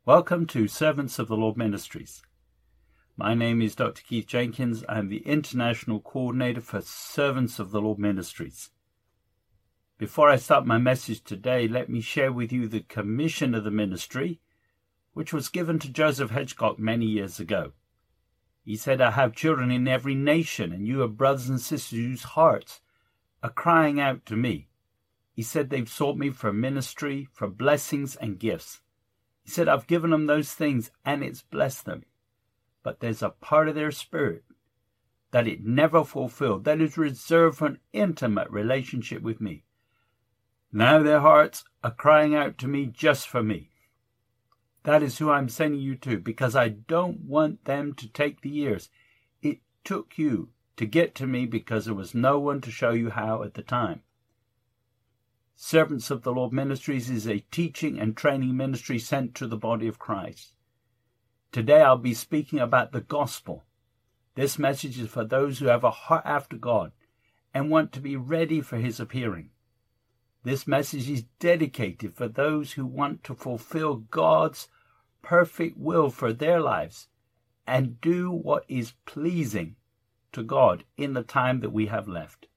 Welcome to Servants of the Lord Ministries. My name is Dr. Keith Jenkins. I'm the International Coordinator for Servants of the Lord Ministries. Before I start my message today, let me share with you the commission of the ministry, which was given to Joseph Hedgecock many years ago. He said, I have children in every nation, and you are brothers and sisters whose hearts are crying out to me. He said they've sought me for ministry, for blessings and gifts. He said, I've given them those things and it's blessed them. But there's a part of their spirit that it never fulfilled, that is reserved for an intimate relationship with me. Now their hearts are crying out to me just for me. That is who I'm sending you to, because I don't want them to take the years it took you to get to me, because there was no one to show you how at the time. Servants of the Lord Ministries is a teaching and training ministry sent to the body of Christ. Today I'll be speaking about the gospel. This message is for those who have a heart after God and want to be ready for his appearing. This message is dedicated for those who want to fulfill God's perfect will for their lives and do what is pleasing to God in the time that we have left.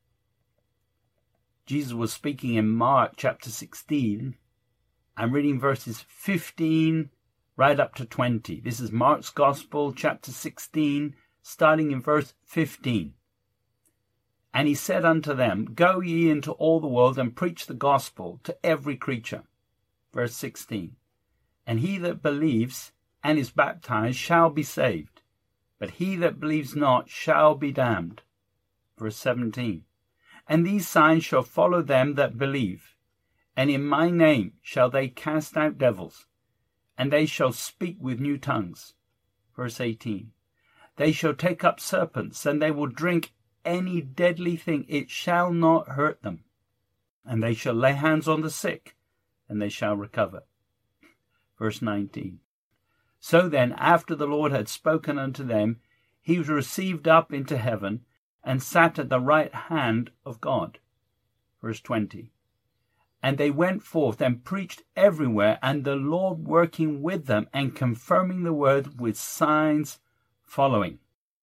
Jesus was speaking in Mark chapter 16. I'm reading verses 15 right up to 20. This is Mark's Gospel, chapter 16, starting in verse 15. And he said unto them, Go ye into all the world and preach the gospel to every creature. Verse 16. And he that believes and is baptized shall be saved, but he that believes not shall be damned. Verse 17. And these signs shall follow them that believe, and in my name shall they cast out devils, and they shall speak with new tongues. Verse 18. They shall take up serpents, and they will drink any deadly thing, it shall not hurt them. And they shall lay hands on the sick, and they shall recover. Verse 19. So then, after the Lord had spoken unto them, he was received up into heaven, and sat at the right hand of God. Verse 20. And they went forth and preached everywhere, and the Lord working with them and confirming the word with signs following.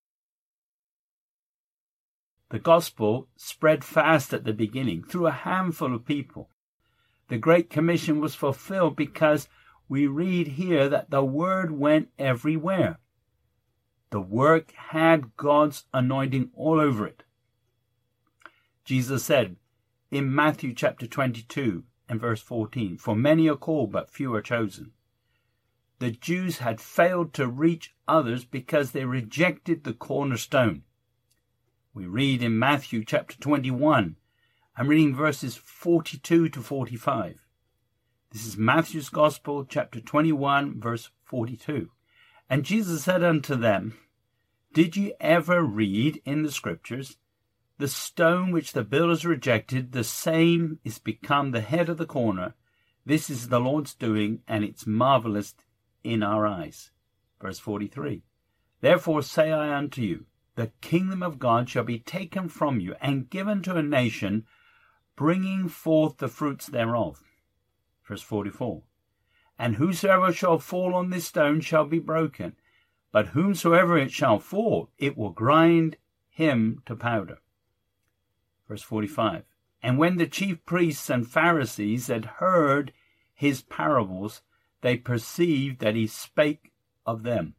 The gospel spread fast at the beginning through a handful of people. The Great Commission was fulfilled because we read here that the word went everywhere. The work had God's anointing all over it. Jesus said in Matthew chapter 22 and verse 14, For many are called, but few are chosen. The Jews had failed to reach others because they rejected the cornerstone. We read in Matthew chapter 21, I'm reading verses 42 to 45. This is Matthew's Gospel, chapter 21, verse 42. And Jesus said unto them, Did ye ever read in the Scriptures, The stone which the builders rejected, the same is become the head of the corner. This is the Lord's doing, and it's marvelous in our eyes. Verse 43. Therefore say I unto you, the kingdom of God shall be taken from you, and given to a nation, bringing forth the fruits thereof. Verse 44. And whosoever shall fall on this stone shall be broken, but whomsoever it shall fall, it will grind him to powder. Verse 45. And when the chief priests and Pharisees had heard his parables, they perceived that he spake of them.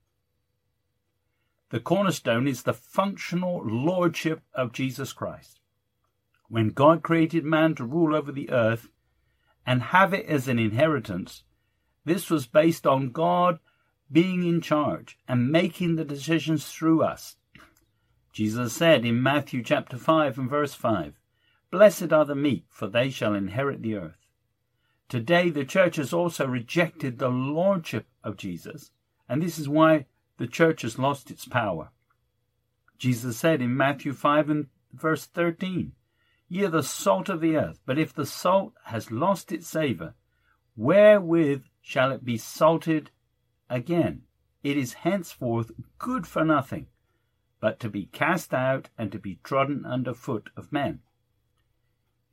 The cornerstone is the functional lordship of Jesus Christ. When God created man to rule over the earth and have it as an inheritance, this was based on God being in charge and making the decisions through us. Jesus said in Matthew chapter 5 and verse 5, Blessed are the meek, for they shall inherit the earth. Today the church has also rejected the lordship of Jesus, and this is why the church has lost its power. Jesus said in Matthew 5 and verse 13, Ye are the salt of the earth, but if the salt has lost its savour, wherewith shall it be salted again? It is henceforth good for nothing, but to be cast out and to be trodden under foot of men.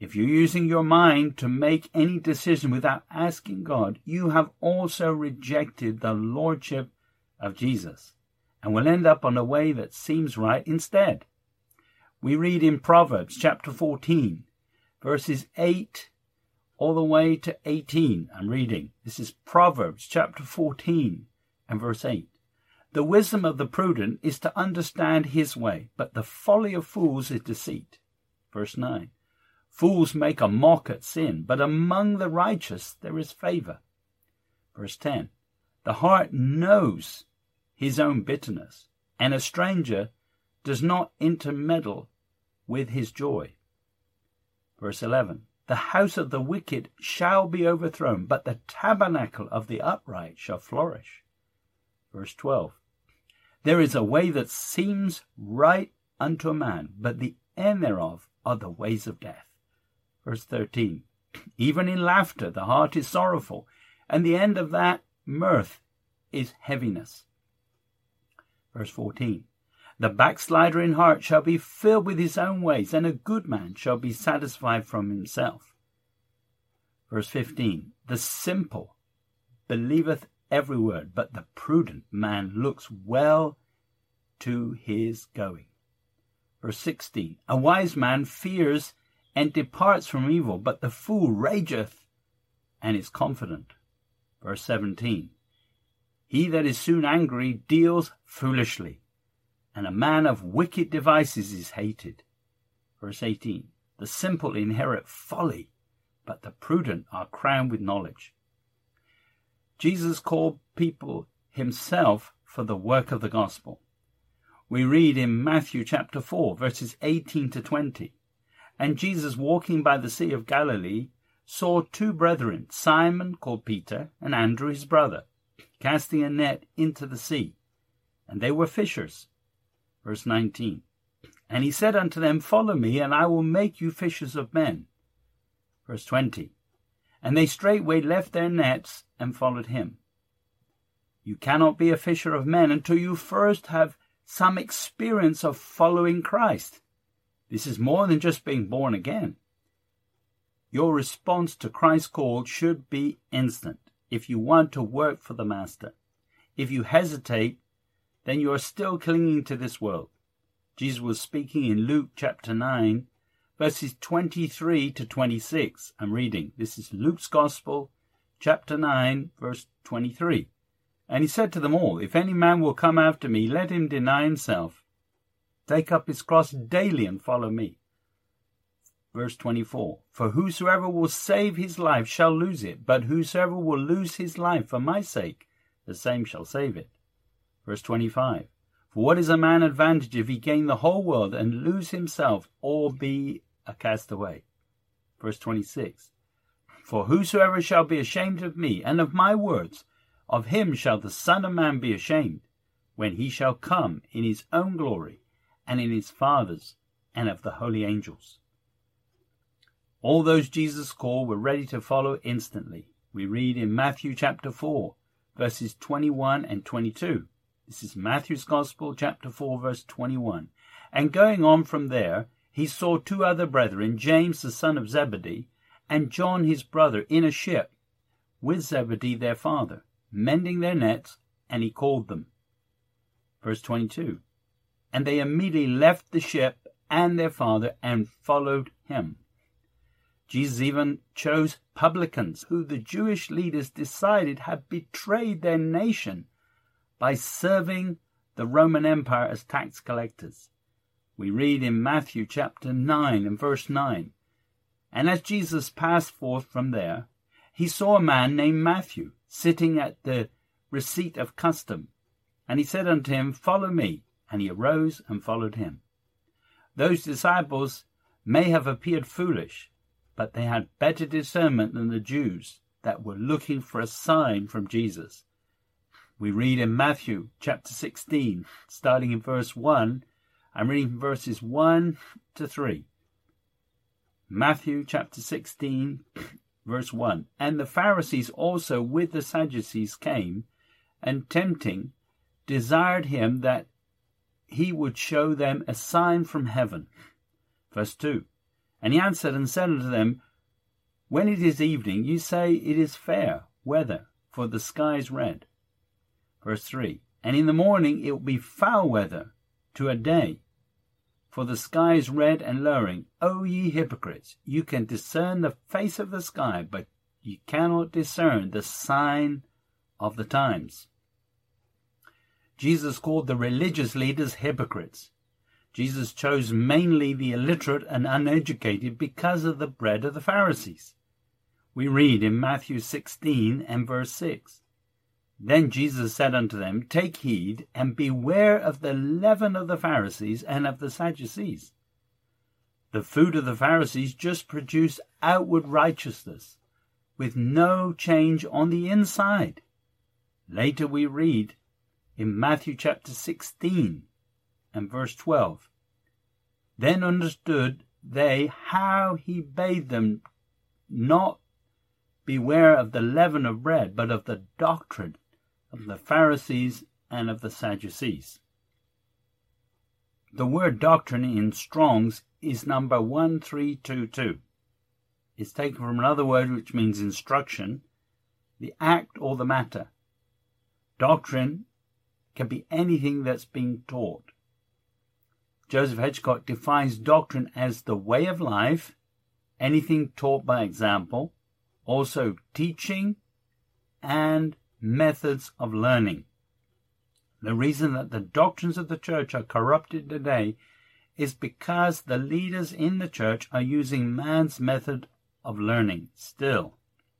If you're using your mind to make any decision without asking God, you have also rejected the lordship of Jesus and will end up on a way that seems right instead. We read in Proverbs chapter 14, verses 8 all the way to 18. I'm reading. This is Proverbs chapter 14 and verse 8. The wisdom of the prudent is to understand his way, but the folly of fools is deceit. Verse 9. Fools make a mock at sin, but among the righteous there is favor. Verse 10. The heart knows his own bitterness, and a stranger does not intermeddle with his joy. Verse 11. The house of the wicked shall be overthrown, but the tabernacle of the upright shall flourish. Verse 12. There is a way that seems right unto a man, but the end thereof are the ways of death. Verse 13. Even in laughter the heart is sorrowful, and the end of that mirth is heaviness. Verse 14. The backslider in heart shall be filled with his own ways, and a good man shall be satisfied from himself. Verse 15. The simple believeth every word, but the prudent man looks well to his going. Verse 16. A wise man fears and departs from evil, but the fool rageth and is confident. Verse 17. He that is soon angry deals foolishly, and a man of wicked devices is hated. Verse 18. The simple inherit folly, but the prudent are crowned with knowledge. Jesus called people himself for the work of the gospel. We read in Matthew chapter 4, verses 18 to 20. And Jesus, walking by the Sea of Galilee, saw two brethren, Simon called Peter, and Andrew his brother, casting a net into the sea. And they were fishers. Verse 19. And he said unto them, Follow me, and I will make you fishers of men. Verse 20. And they straightway left their nets and followed him. You cannot be a fisher of men until you first have some experience of following Christ. This is more than just being born again. Your response to Christ's call should be instant if you want to work for the Master. If you hesitate, then you are still clinging to this world. Jesus was speaking in Luke chapter 9, verses 23 to 26. I'm reading. This is Luke's Gospel, chapter 9, verse 23. And he said to them all, If any man will come after me, let him deny himself, take up his cross daily and follow me. Verse 24. For whosoever will save his life shall lose it, but whosoever will lose his life for my sake, the same shall save it. Verse 25. For what is a man advantage if he gain the whole world and lose himself, or be a castaway? Verse 26. For whosoever shall be ashamed of me and of my words, of him shall the Son of Man be ashamed, when he shall come in his own glory, and in his Father's, and of the holy angels. All those Jesus called were ready to follow instantly. We read in Matthew chapter 4, verses 21 and 22. This is Matthew's Gospel, chapter 4, verse 21. And going on from there, he saw two other brethren, James the son of Zebedee, and John his brother, in a ship, with Zebedee their father, mending their nets, and he called them. Verse 22. And they immediately left the ship and their father and followed him. Jesus even chose publicans, who the Jewish leaders decided had betrayed their nation by serving the Roman Empire as tax collectors. We read in Matthew chapter 9 and verse 9. And as Jesus passed forth from there, he saw a man named Matthew sitting at the receipt of custom. And he said unto him, Follow me. And he arose and followed him. Those disciples may have appeared foolish, but they had better discernment than the Jews that were looking for a sign from Jesus. We read in Matthew chapter 16, starting in verse 1, I'm reading from verses 1 to 3. Matthew chapter 16, verse 1. And the Pharisees also with the Sadducees came, and tempting, desired him that he would show them a sign from heaven. Verse 2. And he answered and said unto them, When it is evening, you say it is fair weather, for the sky is red. Verse 3, And in the morning it will be foul weather to a day, for the sky is red and lowering. O ye hypocrites, you can discern the face of the sky, but you cannot discern the sign of the times. Jesus called the religious leaders hypocrites. Jesus chose mainly the illiterate and uneducated because of the bread of the Pharisees. We read in Matthew 16 and verse 6, Then Jesus said unto them, Take heed, and beware of the leaven of the Pharisees and of the Sadducees. The food of the Pharisees just produced outward righteousness, with no change on the inside. Later we read in Matthew chapter 16 and verse 12, Then understood they how he bade them not beware of the leaven of bread, but of the doctrine of the Pharisees and of the Sadducees. The word doctrine in Strong's is number 1322. It's taken from another word which means instruction, the act or the matter. Doctrine can be anything that's being taught. Joseph Hedgecock defines doctrine as the way of life, anything taught by example, also teaching and methods of learning. The reason that the doctrines of the church are corrupted today is because the leaders in the church are using man's method of learning still.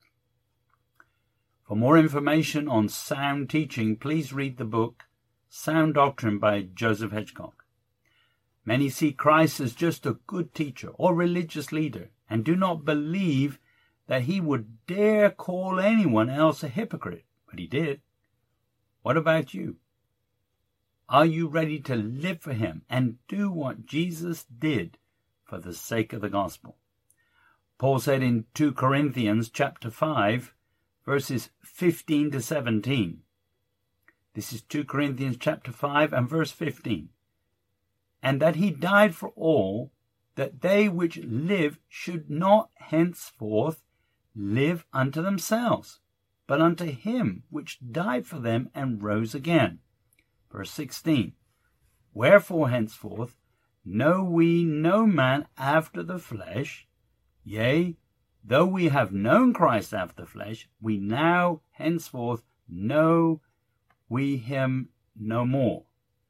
For more information on sound teaching, please read the book Sound Doctrine by Joseph Hedgecock. Many see Christ as just a good teacher or religious leader and do not believe that he would dare call anyone else a hypocrite, but he did. What about you? Are you ready to live for him and do what Jesus did for the sake of the gospel? Paul said in 2 Corinthians chapter 5, verses 15 to 17. This is 2 Corinthians chapter 5 and verse 15. And that he died for all, that they which live should not henceforth live unto themselves, but unto him which died for them and rose again. Verse 16. Wherefore henceforth know we no man after the flesh, yea, though we have known Christ after the flesh, we now henceforth know we him no more.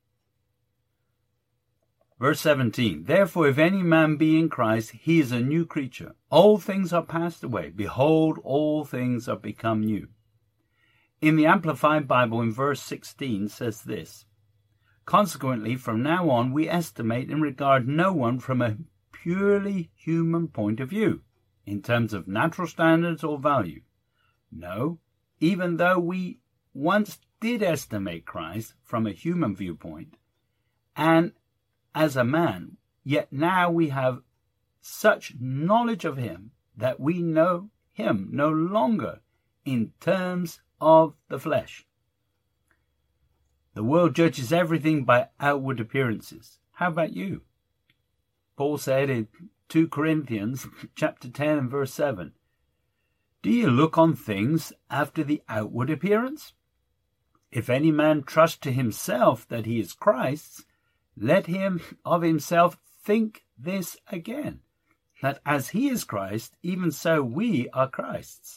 Verse 17, Therefore if any man be in Christ, he is a new creature. Old things are passed away. Behold, all things are become new. In the Amplified Bible in verse 16 says this, Consequently, from now on, we estimate and regard no one from a purely human point of view, in terms of natural standards or value. No, even though we once did estimate Christ from a human viewpoint, and as a man, yet now we have such knowledge of him that we know him no longer in terms of the flesh. The world judges everything by outward appearances. How about you? Paul said in 2 Corinthians chapter 10 and verse 7, Do you look on things after the outward appearance? If any man trust to himself that he is Christ's, let him of himself think this again, that as he is Christ, even so we are Christ's.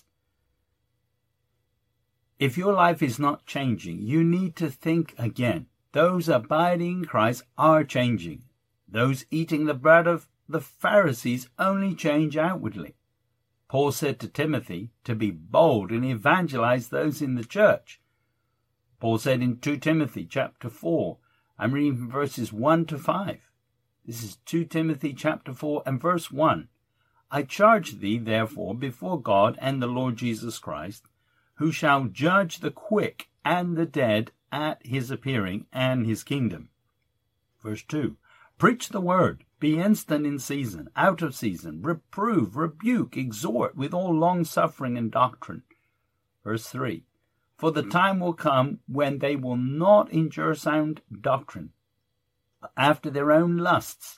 If your life is not changing, you need to think again. Those abiding in Christ are changing. Those eating the bread of the Pharisees only change outwardly. Paul said to Timothy to be bold and evangelize those in the church. Paul said in 2 Timothy chapter 4, I'm reading from verses 1 to 5. This is 2 Timothy chapter 4 and verse 1. I charge thee, therefore, before God and the Lord Jesus Christ, who shall judge the quick and the dead at his appearing and his kingdom. Verse 2. Preach the word, be instant in season, out of season, reprove, rebuke, exhort with all longsuffering and doctrine. Verse 3. For the time will come when they will not endure sound doctrine, but after their own lusts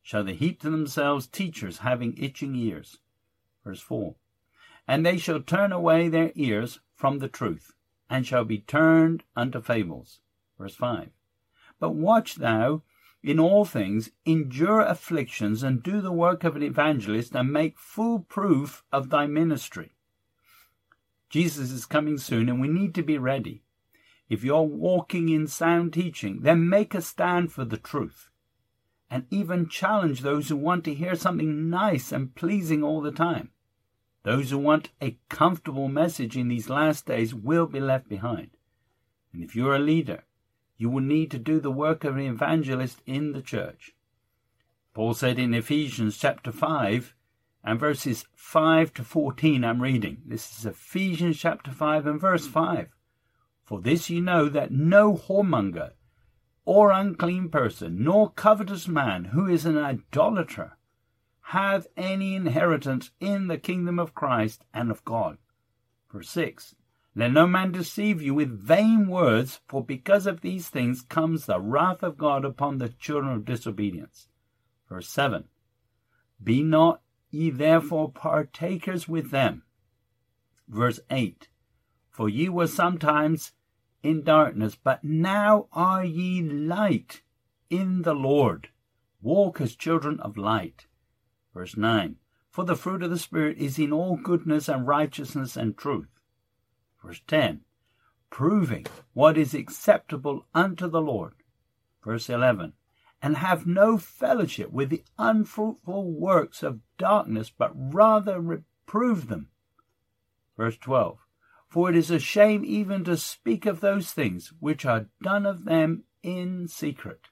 shall they heap to themselves teachers having itching ears. Verse 4. And they shall turn away their ears from the truth, and shall be turned unto fables. Verse 5. But watch thou in all things, endure afflictions, and do the work of an evangelist, and make full proof of thy ministry. Jesus is coming soon, and we need to be ready. If you're walking in sound teaching, then make a stand for the truth, and even challenge those who want to hear something nice and pleasing all the time. Those who want a comfortable message in these last days will be left behind. And if you're a leader, you will need to do the work of an evangelist in the church. Paul said in Ephesians chapter 5 and verses 5 to 14, I'm reading. This is Ephesians chapter 5 and verse 5. For this ye know, that no whoremonger, or unclean person, nor covetous man, who is an idolater, have any inheritance in the kingdom of Christ and of God. Verse 6. Let no man deceive you with vain words, for because of these things comes the wrath of God upon the children of disobedience. Verse 7. Be not ye therefore partakers with them. Verse 8. For ye were sometimes in darkness, but now are ye light in the Lord. Walk as children of light. Verse 9. For the fruit of the Spirit is in all goodness and righteousness and truth. Verse 10, proving what is acceptable unto the Lord. Verse 11, and have no fellowship with the unfruitful works of darkness, but rather reprove them. Verse 12, for it is a shame even to speak of those things which are done of them in secret.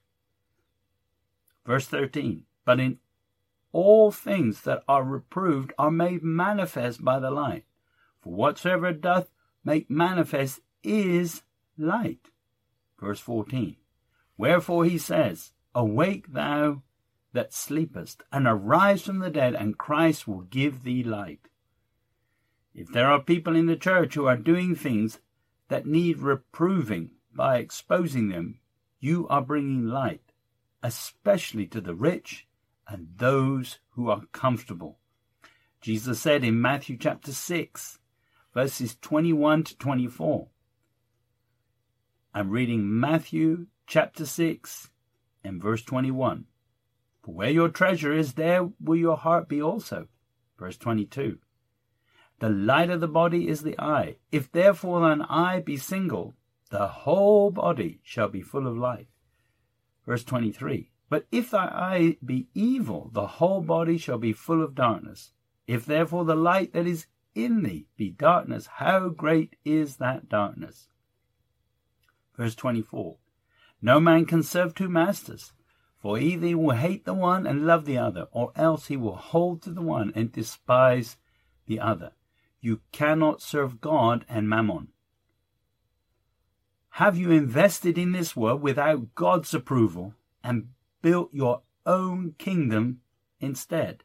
Verse 13, but in all things that are reproved are made manifest by the light. For whatsoever doth make manifest is light. Verse 14. Wherefore he says, awake thou that sleepest, and arise from the dead, and Christ will give thee light. If there are people in the church who are doing things that need reproving by exposing them, you are bringing light, especially to the rich and those who are comfortable. Jesus said in Matthew chapter 6, verses 21 to 24. I'm reading Matthew chapter 6 and verse 21. For where your treasure is, there will your heart be also. Verse 22. The light of the body is the eye. If therefore thine eye be single, the whole body shall be full of light. Verse 23. But if thy eye be evil, the whole body shall be full of darkness. If therefore the light that is in thee be darkness, how great is that darkness? Verse 24. No man can serve two masters, for either he will hate the one and love the other, or else he will hold to the one and despise the other. You cannot serve God and mammon. Have you invested in this world without God's approval and built your own kingdom instead?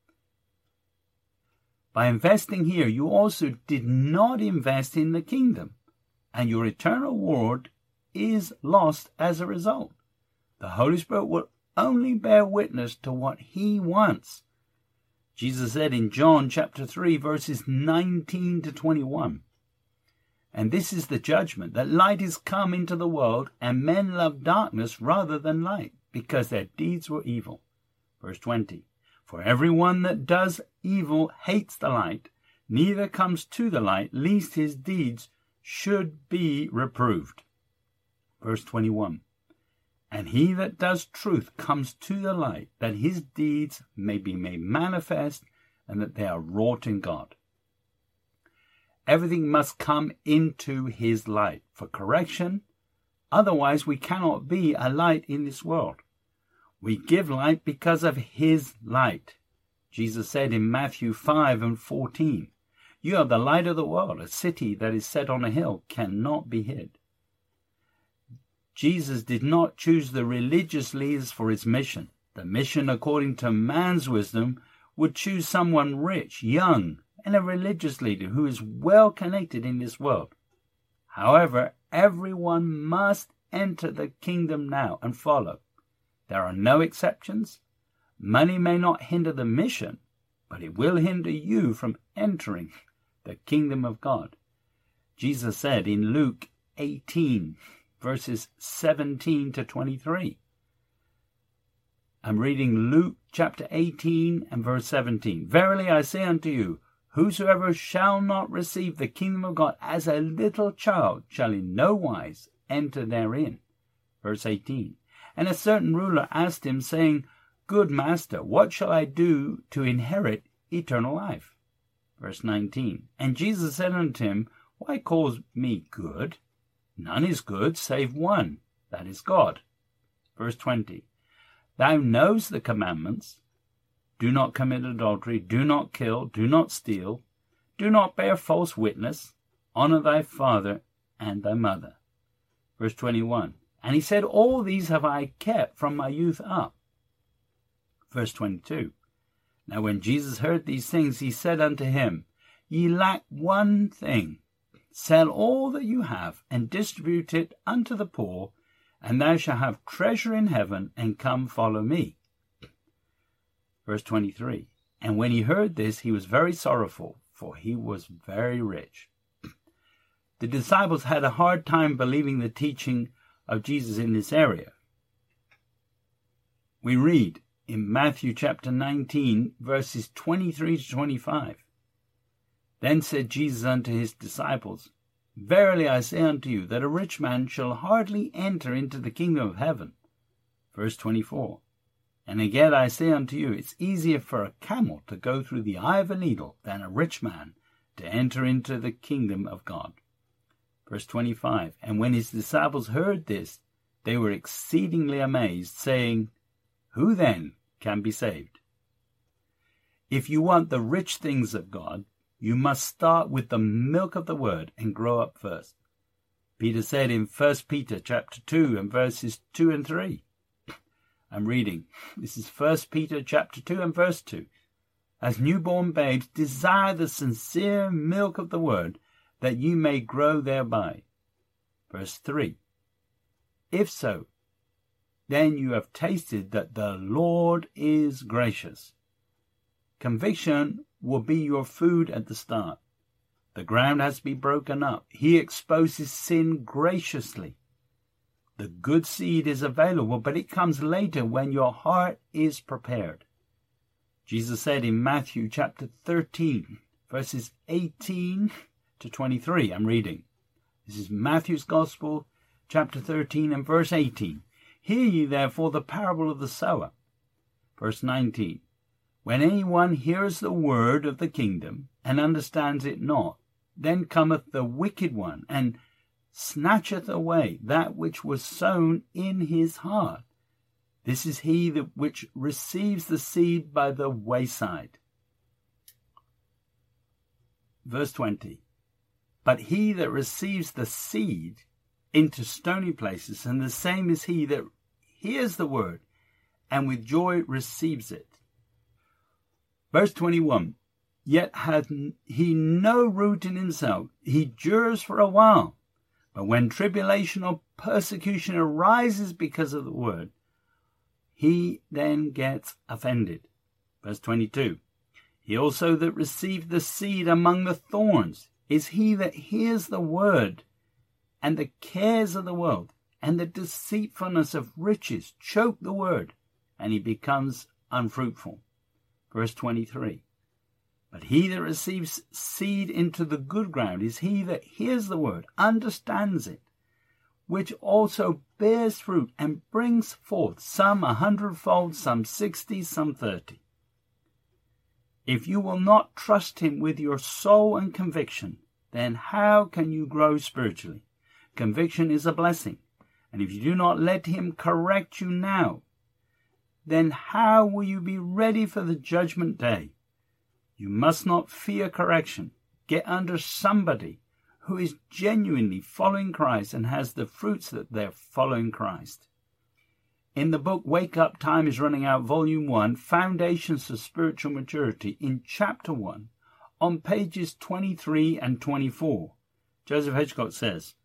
By investing here, you also did not invest in the kingdom, and your eternal reward is lost as a result. The Holy Spirit will only bear witness to what he wants. Jesus said in John chapter 3, verses 19 to 21, and this is the judgment, that light is come into the world, and men love darkness rather than light, because their deeds were evil. Verse 20. For every one that does evil hates the light, neither comes to the light, lest his deeds should be reproved. Verse 21. And he that does truth comes to the light, that his deeds may be made manifest, and that they are wrought in God. Everything must come into his light for correction, otherwise we cannot be a light in this world. We give light because of his light. Jesus said in Matthew 5 and 14, you are the light of the world. A city that is set on a hill cannot be hid. Jesus did not choose the religious leaders for his mission. The mission, according to man's wisdom, would choose someone rich, young, and a religious leader who is well connected in this world. However, everyone must enter the kingdom now and follow. There are no exceptions. Money may not hinder the mission, but it will hinder you from entering the kingdom of God. Jesus said in Luke 18, verses 17 to 23. I'm reading Luke chapter 18 and verse 17. Verily I say unto you, whosoever shall not receive the kingdom of God as a little child shall in no wise enter therein. Verse 18. And a certain ruler asked him, saying, Good master, what shall I do to inherit eternal life? Verse 19. And Jesus said unto him, Why calls me good? None is good save one, that is God. Verse 20. Thou knowest the commandments. Do not commit adultery, do not kill, do not steal, do not bear false witness, honor thy father and thy mother. Verse 21. And he said, All these have I kept from my youth up. Verse 22. Now when Jesus heard these things, he said unto him, Ye lack one thing. Sell all that you have, and distribute it unto the poor, and thou shalt have treasure in heaven, and come follow me. Verse 23. And when he heard this, he was very sorrowful, for he was very rich. The disciples had a hard time believing the teaching of Jesus in this area. We read in Matthew chapter 19, verses 23 to 25. Then said Jesus unto his disciples, Verily I say unto you, that a rich man shall hardly enter into the kingdom of heaven. Verse 24. And again I say unto you, it's easier for a camel to go through the eye of a needle than a rich man to enter into the kingdom of God. Verse 25. And when his disciples heard this, they were exceedingly amazed, saying, Who then can be saved? If you want the rich things of God, you must start with the milk of the word and grow up first. Peter said in 1 Peter chapter 2 and verses 2 and 3. I'm reading. This is 1 Peter chapter 2 and verse 2. As newborn babes, desire the sincere milk of the word, that you may grow thereby. Verse 3. If so, then you have tasted that the Lord is gracious. Conviction will be your food at the start. The ground has to be broken up. He exposes sin graciously. The good seed is available, but it comes later when your heart is prepared. Jesus said in Matthew chapter 13, verses 18 to 23. I'm reading. This is Matthew's Gospel, chapter 13 and verse 18. Hear ye therefore the parable of the sower. Verse 19. When anyone hears the word of the kingdom, and understands it not, then cometh the wicked one, and snatcheth away that which was sown in his heart. This is he that which receives the seed by the wayside. Verse 20. But he that receives the seed into stony places, and the same is he that hears the word, and with joy receives it. Verse 21, Yet hath he no root in himself, he endures for a while. But when tribulation or persecution arises because of the word, he then gets offended. Verse 22, He also that received the seed among the thorns is he that hears the word, and the cares of the world and the deceitfulness of riches choke the word, and he becomes unfruitful. Verse 23. But he that receives seed into the good ground is he that hears the word, understands it, which also bears fruit and brings forth some 100-fold, some 60, some 30. If you will not trust him with your soul and conviction, then how can you grow spiritually? Conviction is a blessing, and if you do not let him correct you now, then how will you be ready for the judgment day? You must not fear correction. Get under somebody who is genuinely following Christ and has the fruits that they're following Christ. In the book Wake Up, Time is Running Out, Volume 1, Foundations for Spiritual Maturity, in Chapter 1, on pages 23 and 24, Joseph Hitchcock says,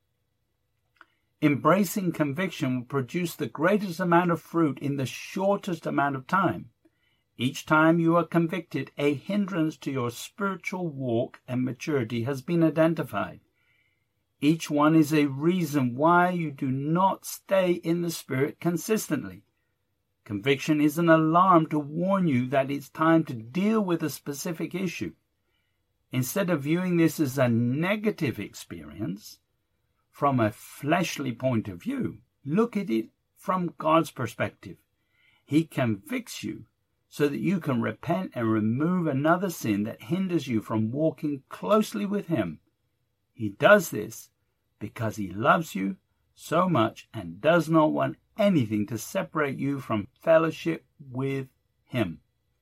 Embracing conviction will produce the greatest amount of fruit in the shortest amount of time. Each time you are convicted, a hindrance to your spiritual walk and maturity has been identified. Each one is a reason why you do not stay in the Spirit consistently. Conviction is an alarm to warn you that it's time to deal with a specific issue. Instead of viewing this as a negative experience, from a fleshly point of view, look at it from God's perspective. He convicts you so that you can repent and remove another sin that hinders you from walking closely with Him. He does this because He loves you so much and does not want anything to separate you from fellowship with Him.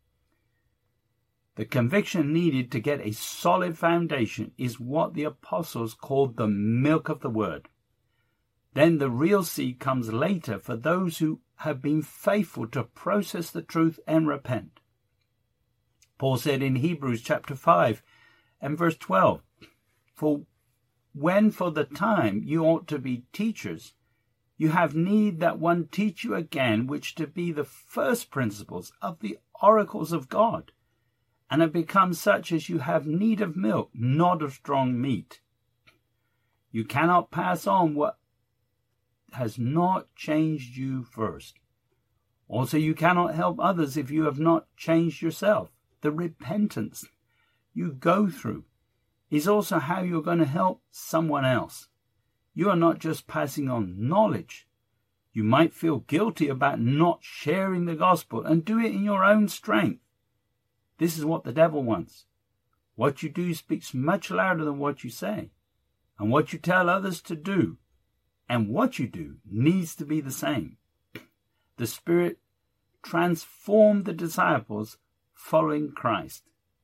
The conviction needed to get a solid foundation is what the apostles called the milk of the Word. Then the real seed comes later for those who have been faithful to process the truth and repent. Paul said in Hebrews chapter 5 and verse 12, For when for the time you ought to be teachers, you have need that one teach you again, which to be the first principles of the oracles of God, and have become such as you have need of milk, not of strong meat. You cannot pass on what has not changed you first. Also, you cannot help others if you have not changed yourself. The repentance you go through is also how you're going to help someone else. You are not just passing on knowledge. You might feel guilty about not sharing the gospel and do it in your own strength. This is what the devil wants. What you do speaks much louder than what you say. And what you tell others to do and what you do needs to be the same. The Spirit transformed the disciples following Christ.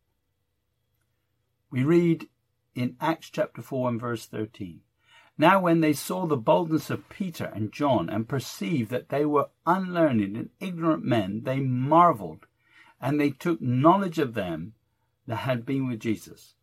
We read in Acts chapter 4 and verse 13. Now when they saw the boldness of Peter and John and perceived that they were unlearned and ignorant men, they marveled, and they took knowledge of them that had been with Jesus.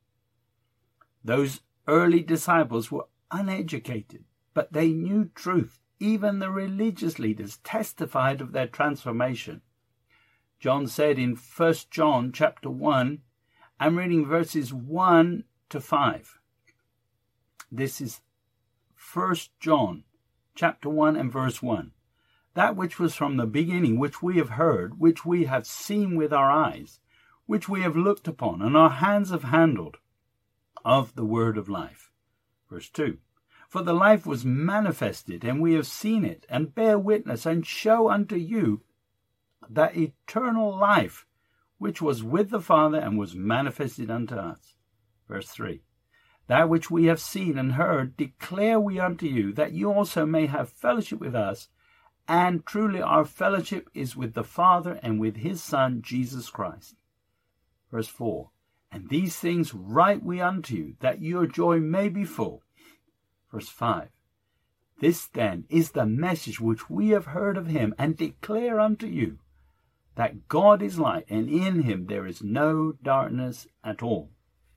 Those early disciples were uneducated, but they knew truth. Even the religious leaders testified of their transformation. John said in 1 John chapter 1, I'm reading verses 1 to 5. This is 1 John chapter 1 and verse 1. That which was from the beginning, which we have heard, which we have seen with our eyes, which we have looked upon, and our hands have handled, of the word of life. Verse 2. For the life was manifested, and we have seen it, and bear witness, and show unto you that eternal life, which was with the Father, and was manifested unto us. Verse 3. That which we have seen and heard declare we unto you, that you also may have fellowship with us, and truly our fellowship is with the Father and with his Son, Jesus Christ. Verse 4. And these things write we unto you, that your joy may be full. Verse 5. This then is the message which we have heard of him, and declare unto you, that God is light, and in him there is no darkness at all.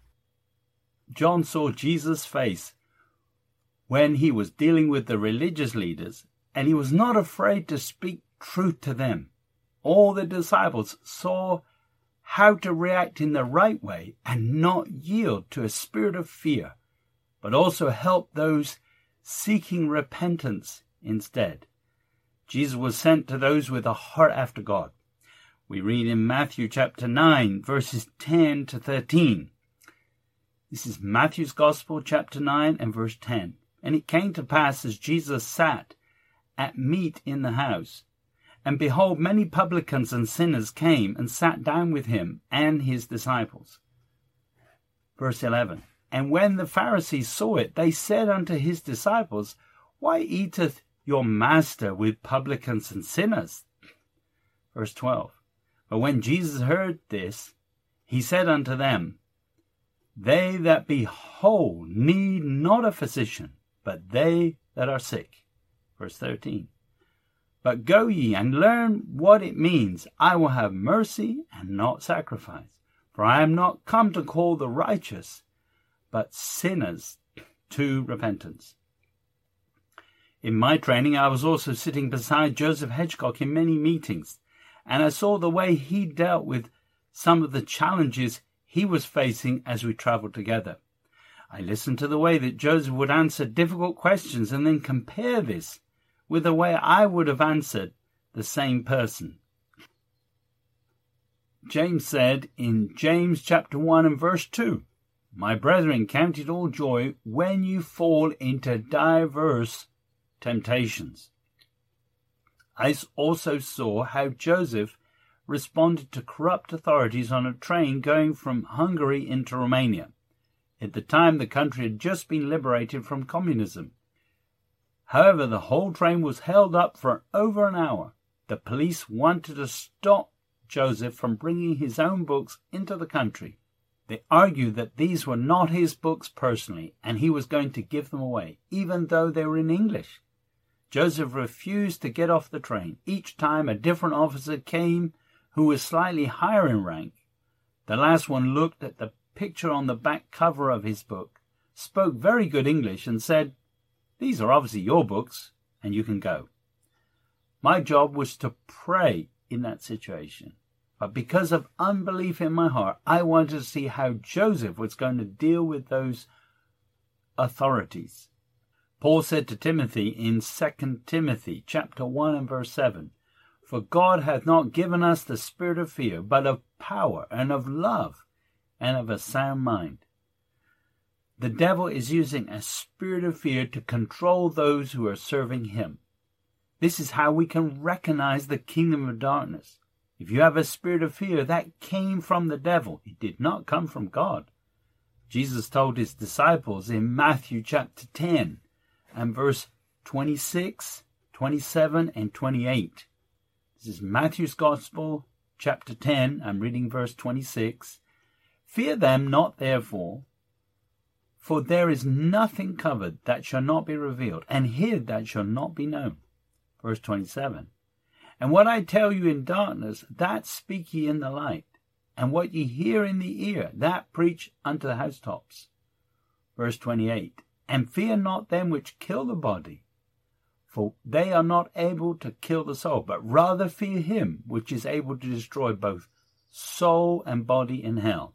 John saw Jesus' face when he was dealing with the religious leaders, and he was not afraid to speak truth to them. All the disciples saw how to react in the right way and not yield to a spirit of fear, but also help those seeking repentance instead. Jesus was sent to those with a heart after God. We read in Matthew chapter 9, verses 10 to 13. This is Matthew's Gospel, chapter 9 and verse 10. And it came to pass as Jesus sat at meat in the house, and behold, many publicans and sinners came and sat down with him and his disciples. Verse 11. And when the Pharisees saw it, they said unto his disciples, Why eateth your master with publicans and sinners? Verse 12. But when Jesus heard this, he said unto them, They that be whole need not a physician, but they that are sick. Verse 13. But go ye and learn what it means, I will have mercy and not sacrifice. For I am not come to call the righteous, but sinners to repentance. In my training, I was also sitting beside Joseph Hedgecock in many meetings, and I saw the way he dealt with some of the challenges he was facing as we traveled together. I listened to the way that Joseph would answer difficult questions and then compare this with the way I would have answered the same person. James said in James chapter 1 and verse 2, "My brethren, count it all joy when you fall into diverse temptations." I also saw how Joseph responded to corrupt authorities on a train going from Hungary into Romania. At the time, the country had just been liberated from communism. However, the whole train was held up for over an hour. The police wanted to stop Joseph from bringing his own books into the country. They argued that these were not his books personally, and he was going to give them away, even though they were in English. Joseph refused to get off the train. Each time a different officer came who was slightly higher in rank. The last one looked at the picture on the back cover of his book, spoke very good English, and said, "These are obviously your books, and you can go." My job was to pray in that situation. But because of unbelief in my heart, I wanted to see how Joseph was going to deal with those authorities. Paul said to Timothy in 2 Timothy chapter 1 and verse 7, "For God hath not given us the spirit of fear, but of power and of love and of a sound mind." The devil is using a spirit of fear to control those who are serving him. This is how we can recognize the kingdom of darkness. If you have a spirit of fear, that came from the devil. It did not come from God. Jesus told his disciples in Matthew chapter 10 and verse 26, 27, and 28. This is Matthew's Gospel, chapter 10. I'm reading verse 26. "Fear them not, therefore, for there is nothing covered that shall not be revealed, and hid that shall not be known." Verse 27. "And what I tell you in darkness, that speak ye in the light. And what ye hear in the ear, that preach unto the housetops." Verse 28. "And fear not them which kill the body, for they are not able to kill the soul, but rather fear him which is able to destroy both soul and body in hell."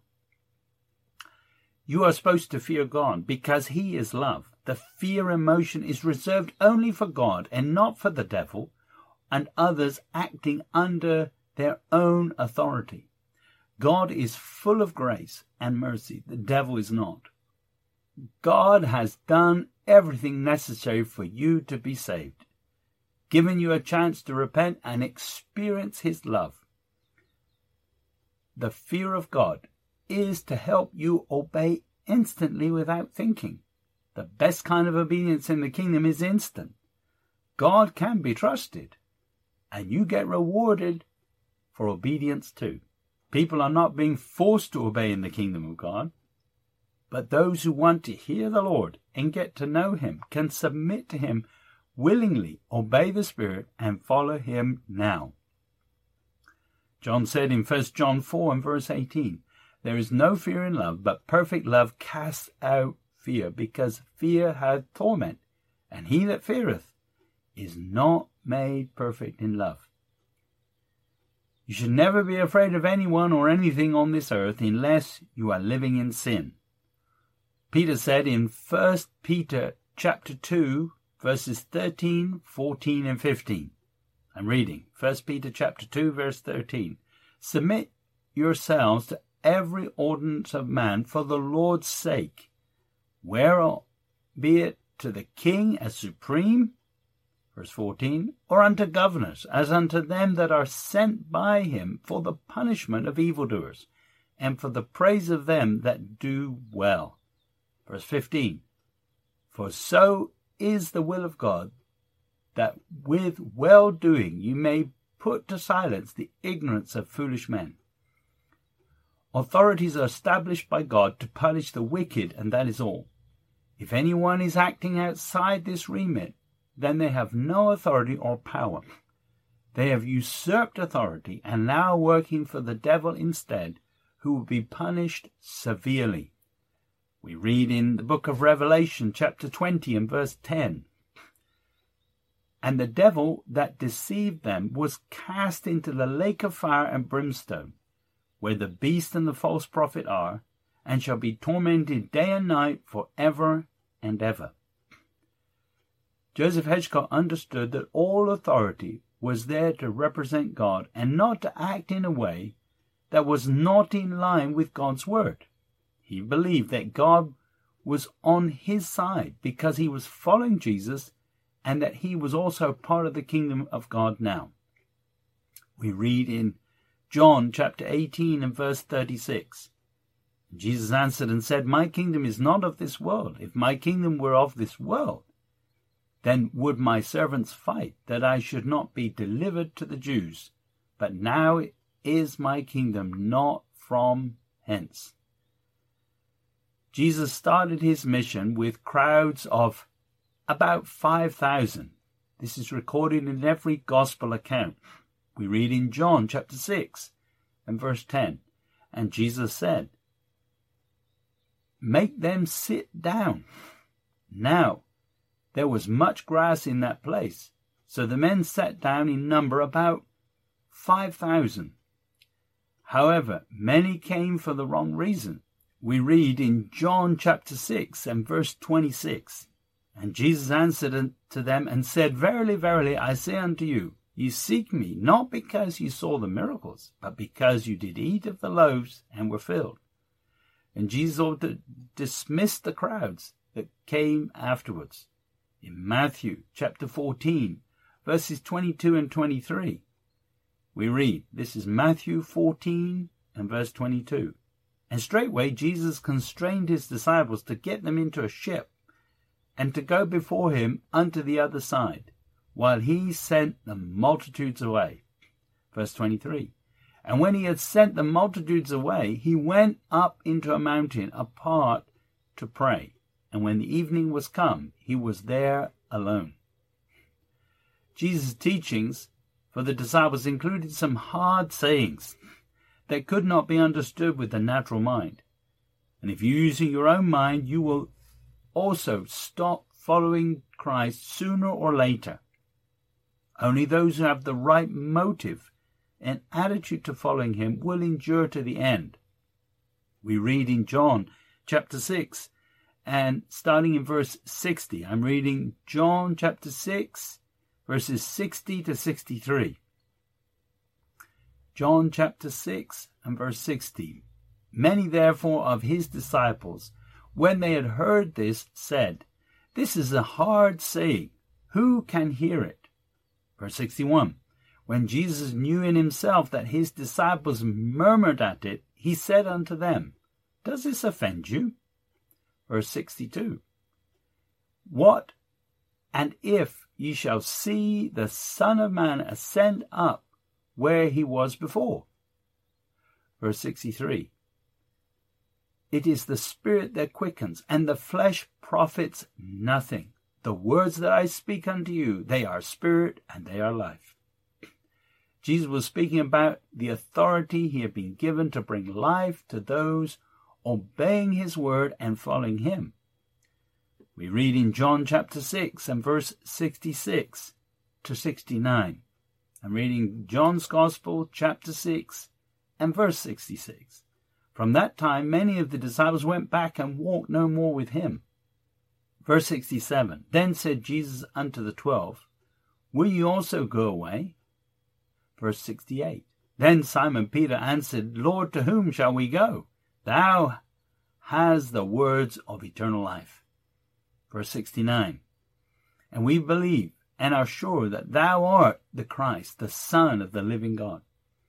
You are supposed to fear God because he is love. The fear emotion is reserved only for God and not for the devil and others acting under their own authority. God is full of grace and mercy. The devil is not. God has done everything necessary for you to be saved, given you a chance to repent and experience his love. The fear of God is to help you obey instantly without thinking. The best kind of obedience in the kingdom is instant. God can be trusted, and you get rewarded for obedience too. People are not being forced to obey in the kingdom of God, but those who want to hear the Lord and get to know him can submit to him willingly, obey the Spirit, and follow him now. John said in 1 John 4 and verse 18, "There is no fear in love, but perfect love casts out fear, because fear hath torment, and he that feareth is not made perfect in love." You should never be afraid of anyone or anything on this earth unless you are living in sin. Peter said in 1 Peter chapter 2, verses 13, 14, and 15. I'm reading 1 Peter chapter 2, verse 13. "Submit yourselves to every ordinance of man for the Lord's sake, whereof be it to the king as supreme," verse 14, "or unto governors, as unto them that are sent by him for the punishment of evildoers, and for the praise of them that do well." Verse 15, "For so is the will of God, that with well-doing you may put to silence the ignorance of foolish men." Authorities are established by God to punish the wicked, and that is all. If anyone is acting outside this remit, then they have no authority or power. They have usurped authority and now are working for the devil instead, who will be punished severely. We read in the book of Revelation, chapter 20 and verse 10, And the devil that deceived them was cast into the lake of fire and brimstone, where the beast and the false prophet are, and shall be tormented day and night for ever and ever. Joseph Hedgecott understood that all authority was there to represent God and not to act in a way that was not in line with God's word. He believed that God was on his side because he was following Jesus and that he was also part of the kingdom of God now. We read in John chapter 18 and verse 36. Jesus answered and said, My kingdom is not of this world. If my kingdom were of this world, then would my servants fight, that I should not be delivered to the Jews. But now is my kingdom not from hence. Jesus started his mission with crowds of about 5,000. This is recorded in every gospel account. We read in John chapter 6 and verse 10. And Jesus said, Make them sit down. Now, there was much grass in that place, so the men sat down in number about 5,000. However, many came for the wrong reason. We read in John chapter 6 and verse 26, And Jesus answered unto them and said, Verily, verily, I say unto you, ye seek me, not because you saw the miracles, but because you did eat of the loaves and were filled. And Jesus ought dismissed the crowds that came afterwards. In Matthew chapter 14, verses 22 and 23, we read, this is Matthew 14 and verse 22. And straightway Jesus constrained his disciples to get them into a ship and to go before him unto the other side, while he sent the multitudes away. Verse 23. And when he had sent the multitudes away, he went up into a mountain apart to pray. And when the evening was come, he was there alone. Jesus' teachings for the disciples included some hard sayings that could not be understood with the natural mind. And if you're using your own mind, you will also stop following Christ sooner or later. Only those who have the right motive and attitude to following him will endure to the end. We read in John chapter 6 and starting in verse 60. I'm reading John chapter 6 verses 60 to 63. John chapter 6 and verse 60. Many therefore of his disciples, when they had heard this, said, This is a hard saying. Who can hear it? Verse 61. When Jesus knew in himself that his disciples murmured at it, he said unto them, Does this offend you? Verse 62. What? And if ye shall see the Son of Man ascend up where he was before. Verse 63. It is the Spirit that quickens, and the flesh profits nothing. The words that I speak unto you, they are spirit and they are life. Jesus was speaking about the authority he had been given to bring life to those obeying his word and following him. We read in John chapter 6 and verse 66 to 69. I'm reading John's Gospel chapter 6 and verse 66. From that time many of the disciples went back and walked no more with him. Verse 67. Then said Jesus unto the 12, Will ye also go away? Verse 68. Then Simon Peter answered, Lord, to whom shall we go? Thou hast the words of eternal life. Verse 69. And we believe and are sure that thou art the Christ, the Son of the living God.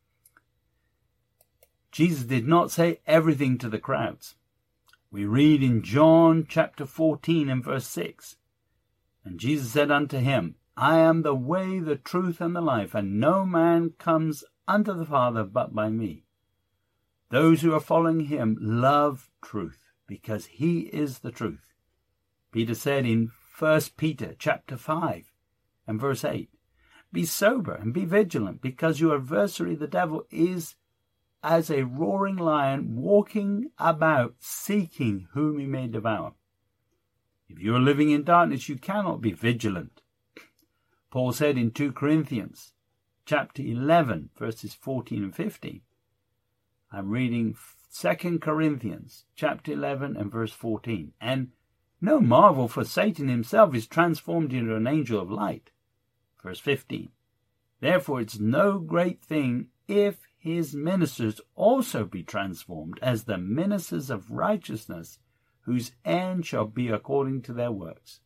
Jesus did not say everything to the crowds. We read in John chapter 14 and verse 6. And Jesus said unto him, I am the way, the truth, and the life, and no man comes unto the Father but by me. Those who are following him love truth, because he is the truth. Peter said in 1 Peter chapter 5 and verse 8, Be sober and be vigilant, because your adversary the devil is as a roaring lion, walking about, seeking whom he may devour. If you are living in darkness, you cannot be vigilant. Paul said in 2 Corinthians chapter 11, verses 14 and 15. I'm reading 2 Corinthians chapter 11 and verse 14. And no marvel, for Satan himself is transformed into an angel of light. Verse 15. Therefore it's no great thing if his ministers also be transformed as the ministers of righteousness, whose end shall be according to their works.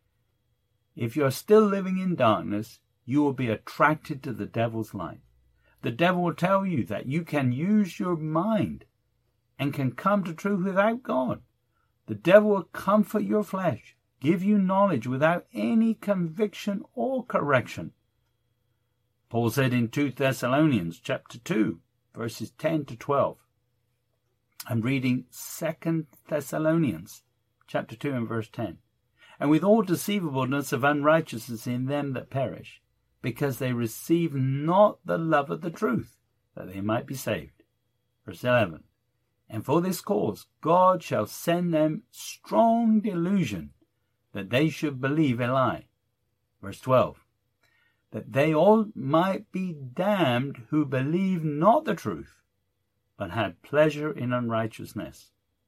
If you're still living in darkness, you will be attracted to the devil's light. The devil will tell you that you can use your mind and can come to truth without God. The devil will comfort your flesh, give you knowledge without any conviction or correction. Paul said in 2 Thessalonians chapter 2, verses 10 to 12. I'm reading 2 Thessalonians chapter 2 and verse 10. And with all deceivableness of unrighteousness in them that perish, because they receive not the love of the truth, that they might be saved. Verse 11. And for this cause God shall send them strong delusion, that they should believe a lie. Verse 12. That they all might be damned who believe not the truth, but had pleasure in unrighteousness.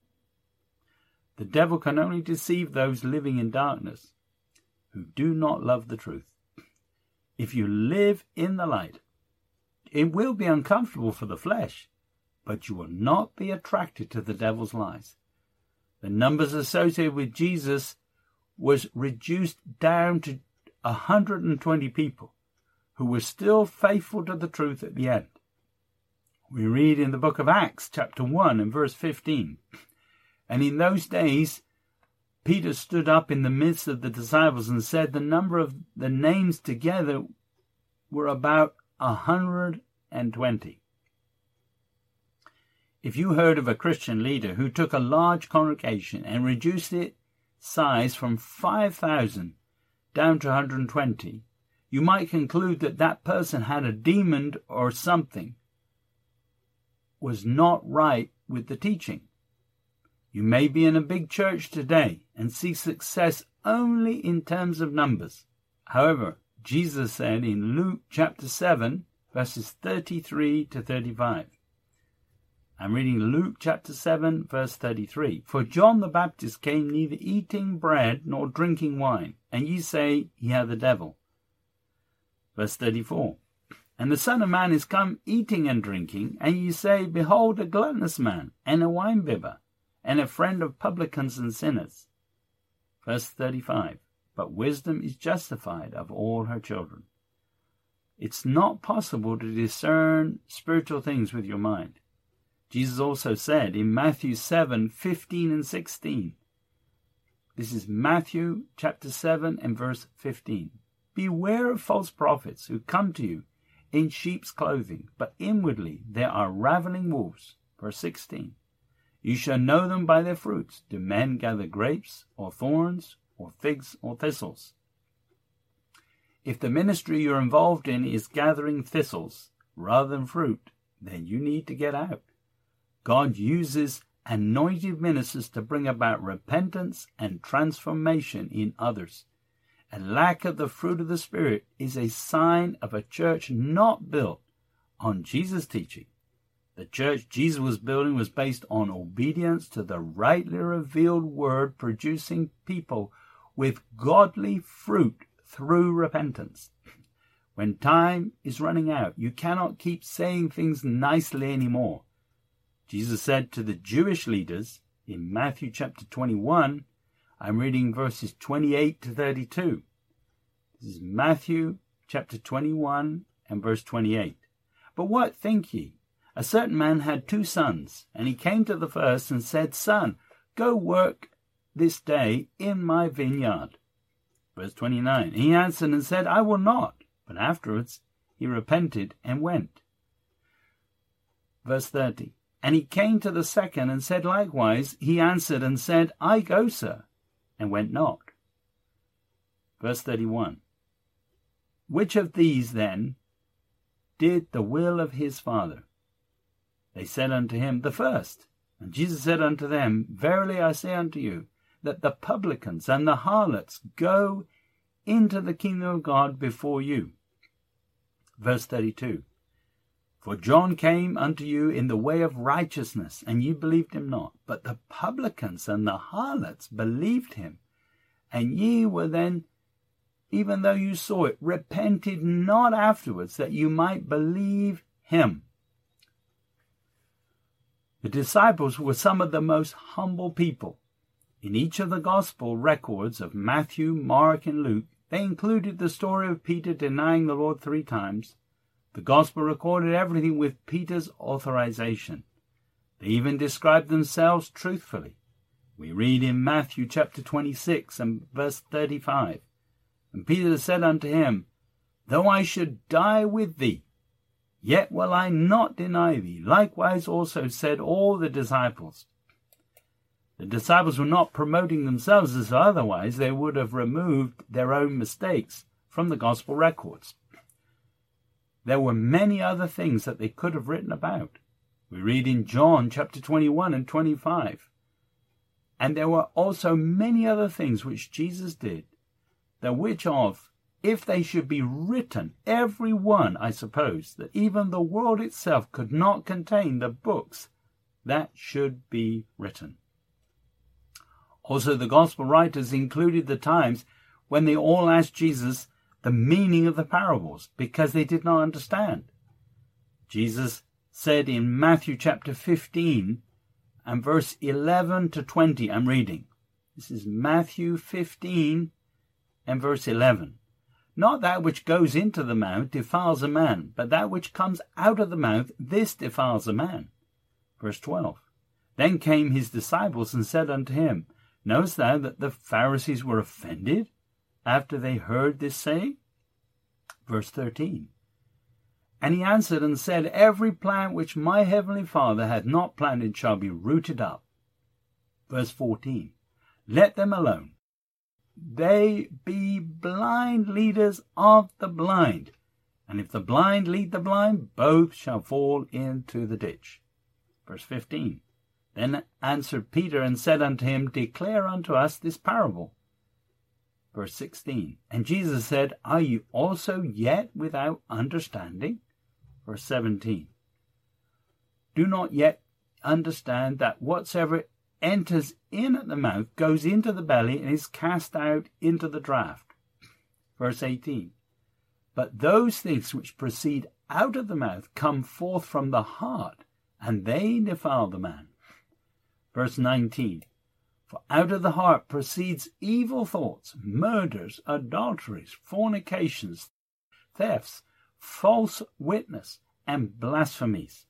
The devil can only deceive those living in darkness, who do not love the truth. If you live in the light, it will be uncomfortable for the flesh, but you will not be attracted to the devil's lies. The numbers associated with Jesus was reduced down to 120 people who were still faithful to the truth at the end. We read in the book of Acts chapter 1 and verse 15, and in those days Peter stood up in the midst of the disciples and said the number of the names together were about 120. If you heard of a Christian leader who took a large congregation and reduced its size from 5,000 down to 120, you might conclude that that person had a demon or something was not right with the teaching. You may be in a big church today and see success only in terms of numbers. However, Jesus said in Luke chapter 7, verses 33 to 35. I'm reading Luke chapter 7, verse 33. For John the Baptist came neither eating bread nor drinking wine, and ye say he hath the devil. Verse 34. And the Son of Man is come eating and drinking, and ye say, Behold, a gluttonous man, and a winebibber, and a friend of publicans and sinners. Verse 35. But wisdom is justified of all her children. It's not possible to discern spiritual things with your mind. Jesus also said in Matthew 7, 15 and 16. This is Matthew chapter 7 and verse 15. Beware of false prophets who come to you in sheep's clothing, but inwardly they are ravening wolves. Verse 16. You shall know them by their fruits. Do men gather grapes or thorns or figs or thistles? If the ministry you're involved in is gathering thistles rather than fruit, then you need to get out. God uses anointed ministers to bring about repentance and transformation in others. A lack of the fruit of the Spirit is a sign of a church not built on Jesus' teaching. The church Jesus was building was based on obedience to the rightly revealed word, producing people with godly fruit through repentance. When time is running out, you cannot keep saying things nicely anymore. Jesus said to the Jewish leaders in Matthew chapter 21, I'm reading verses 28 to 32. This is Matthew chapter 21 and verse 28. But what think ye? A certain man had 2 sons, and he came to the first and said, Son, go work this day in my vineyard. Verse 29. He answered and said, I will not. But afterwards he repented and went. Verse 30. And he came to the second and said likewise. He answered and said, I go, sir, and went not. Verse 31. Which of these then did the will of his father? They said unto him, the first. And Jesus said unto them, Verily I say unto you, that the publicans and the harlots go into the kingdom of God before you. Verse 32. For John came unto you in the way of righteousness, and ye believed him not. But the publicans and the harlots believed him. And ye were then, even though you saw it, repented not afterwards, that you might believe him. The disciples were some of the most humble people. In each of the gospel records of Matthew, Mark, and Luke, they included the story of Peter denying the Lord 3 times. The gospel recorded everything with Peter's authorization. They even described themselves truthfully. We read in Matthew chapter 26 and verse 35, And Peter said unto him, Though I should die with thee, yet will I not deny thee. Likewise also said all the disciples. The disciples were not promoting themselves, as otherwise they would have removed their own mistakes from the gospel records. There were many other things that they could have written about. We read in John chapter 21 and 25. And there were also many other things which Jesus did, the which of, if they should be written, every one, I suppose, that even the world itself could not contain the books that should be written. Also, the gospel writers included the times when they all asked Jesus the meaning of the parables, because they did not understand. Jesus said in Matthew chapter 15 and verse 11 to 20, I'm reading. This is Matthew 15 and verse 11. Not that which goes into the mouth defiles a man, but that which comes out of the mouth, this defiles a man. Verse 12. Then came his disciples and said unto him, Knowest thou that the Pharisees were offended after they heard this saying? Verse 13. And he answered and said, Every plant which my heavenly Father hath not planted shall be rooted up. Verse 14. Let them alone. They be blind leaders of the blind. And if the blind lead the blind, both shall fall into the ditch. Verse 15. Then answered Peter and said unto him, Declare unto us this parable. Verse 16. And Jesus said, Are you also yet without understanding? Verse 17. Do not yet understand that whatsoever enters in at the mouth goes into the belly and is cast out into the draught. Verse 18. But those things which proceed out of the mouth come forth from the heart, and they defile the man. Verse 19. For out of the heart proceeds evil thoughts, murders, adulteries, fornications, thefts, false witness, and blasphemies.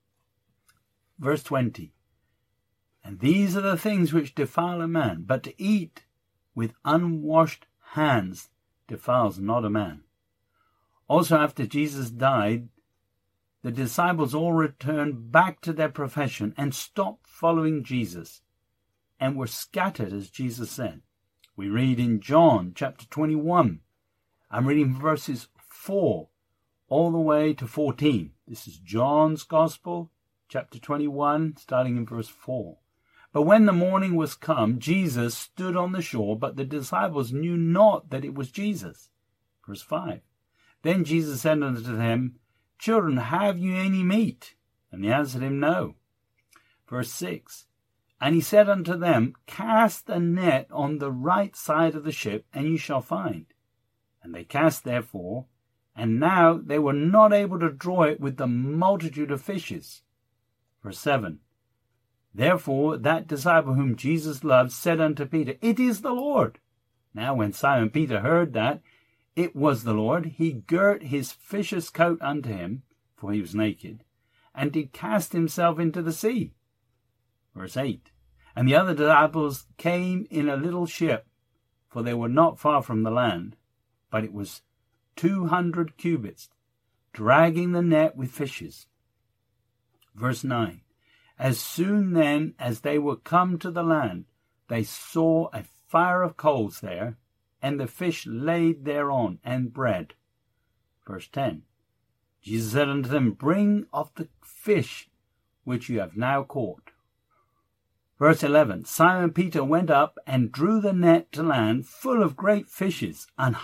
Verse 20. And these are the things which defile a man, but to eat with unwashed hands defiles not a man. Also after Jesus died, the disciples all returned back to their profession and stopped following Jesus, and were scattered, as Jesus said. We read in John chapter 21. I'm reading verses 4 all the way to 14. This is John's Gospel, chapter 21, starting in verse 4. But when the morning was come, Jesus stood on the shore, but the disciples knew not that it was Jesus. Verse 5. Then Jesus said unto them, Children, have you any meat? And they answered him, No. Verse 6. And he said unto them, Cast the net on the right side of the ship, and ye shall find. And they cast therefore, and now they were not able to draw it with the multitude of fishes. Verse 7. Therefore that disciple whom Jesus loved said unto Peter, It is the Lord. Now when Simon Peter heard that it was the Lord, he girt his fisher's coat unto him, for he was naked, and did cast himself into the sea. Verse 8. And the other disciples came in a little ship, for they were not far from the land, but it was 200 cubits, dragging the net with fishes. Verse 9. As soon then as they were come to the land, they saw a fire of coals there, and the fish laid thereon, and bread. Verse 10. Jesus said unto them, Bring of the fish which you have now caught. Verse 11, Simon Peter went up and drew the net to land full of great fishes,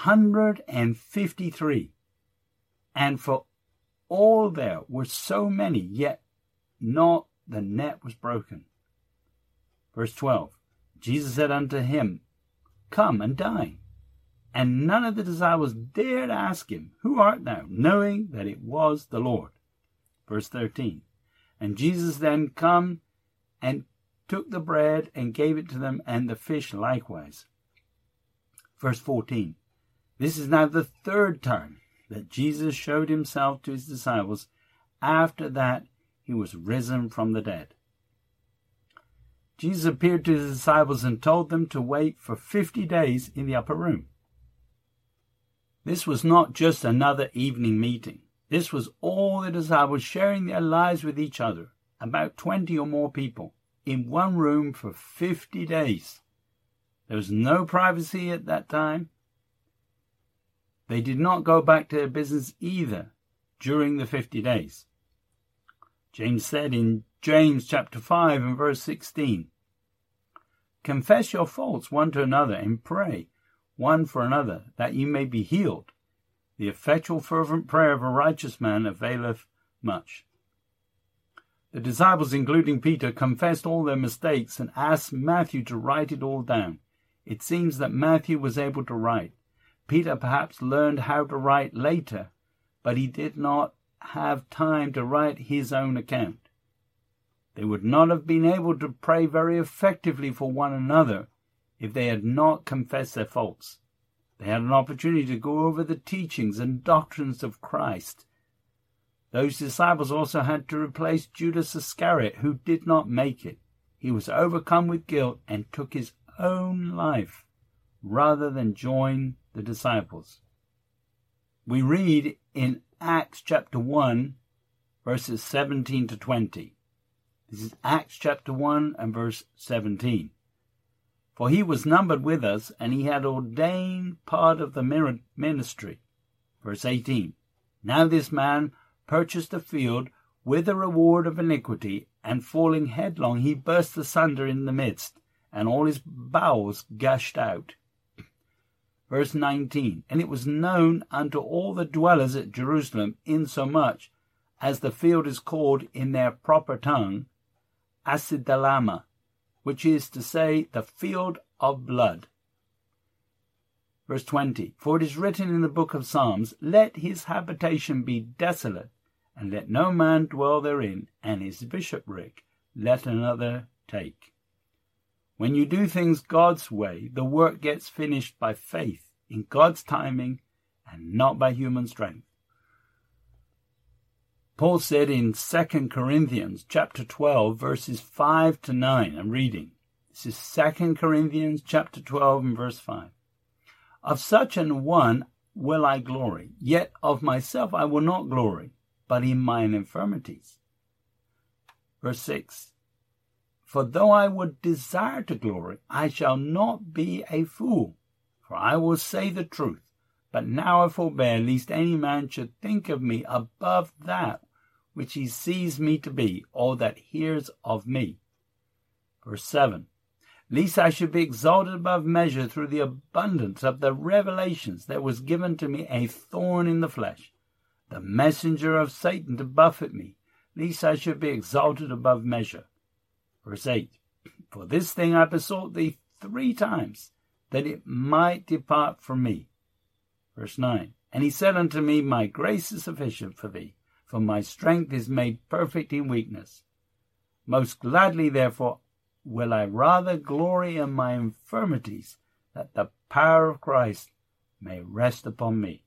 153. And for all there were so many, yet not the net was broken. Verse 12, Jesus said unto him, Come and dine. And none of the disciples dared ask him, Who art thou? Knowing that it was the Lord. Verse 13, And Jesus then come and took the bread and gave it to them, and the fish likewise. Verse 14, This is now the third time that Jesus showed himself to his disciples after that he was risen from the dead. Jesus appeared to his disciples and told them to wait for 50 days in the upper room. This was not just another evening meeting. This was all the disciples sharing their lives with each other, about 20 or more people, in one room for 50 days. There was no privacy at that time. They did not go back to their business either during the 50 days. James said in James chapter 5 and verse 16, Confess your faults one to another and pray one for another, that ye may be healed. The effectual fervent prayer of a righteous man availeth much. The disciples, including Peter, confessed all their mistakes and asked Matthew to write it all down. It seems that Matthew was able to write. Peter perhaps learned how to write later, but he did not have time to write his own account. They would not have been able to pray very effectively for one another if they had not confessed their faults. They had an opportunity to go over the teachings and doctrines of Christ. Those disciples also had to replace Judas Iscariot, who did not make it. He was overcome with guilt and took his own life rather than join the disciples. We read in Acts chapter 1, verses 17 to 20. This is Acts chapter 1 and verse 17. For he was numbered with us, and he had ordained part of the ministry. Verse 18. Now this man purchased a field with the reward of iniquity, and falling headlong he burst asunder in the midst, and all his bowels gushed out. Verse 19. And it was known unto all the dwellers at Jerusalem, insomuch as the field is called in their proper tongue, Asidalama, which is to say, the field of blood. Verse 20. For it is written in the book of Psalms, Let his habitation be desolate, and let no man dwell therein, and his bishopric let another take. When you do things God's way, the work gets finished by faith, in God's timing, and not by human strength. Paul said in 2 Corinthians chapter 12, verses 5 to 9, I'm reading. This is 2 Corinthians chapter 12 and verse 5. Of such an one will I glory, yet of myself I will not glory, but in mine infirmities. Verse 6. For though I would desire to glory, I shall not be a fool, for I will say the truth. But now I forbear, lest any man should think of me above that which he sees me to be, or that hears of me. Verse 7. Lest I should be exalted above measure through the abundance of the revelations, there was given to me a thorn in the flesh, the messenger of Satan to buffet me, lest I should be exalted above measure. Verse 8. For this thing I besought thee 3 times, that it might depart from me. Verse 9. And he said unto me, My grace is sufficient for thee, for my strength is made perfect in weakness. Most gladly, therefore, will I rather glory in my infirmities, that the power of Christ may rest upon me.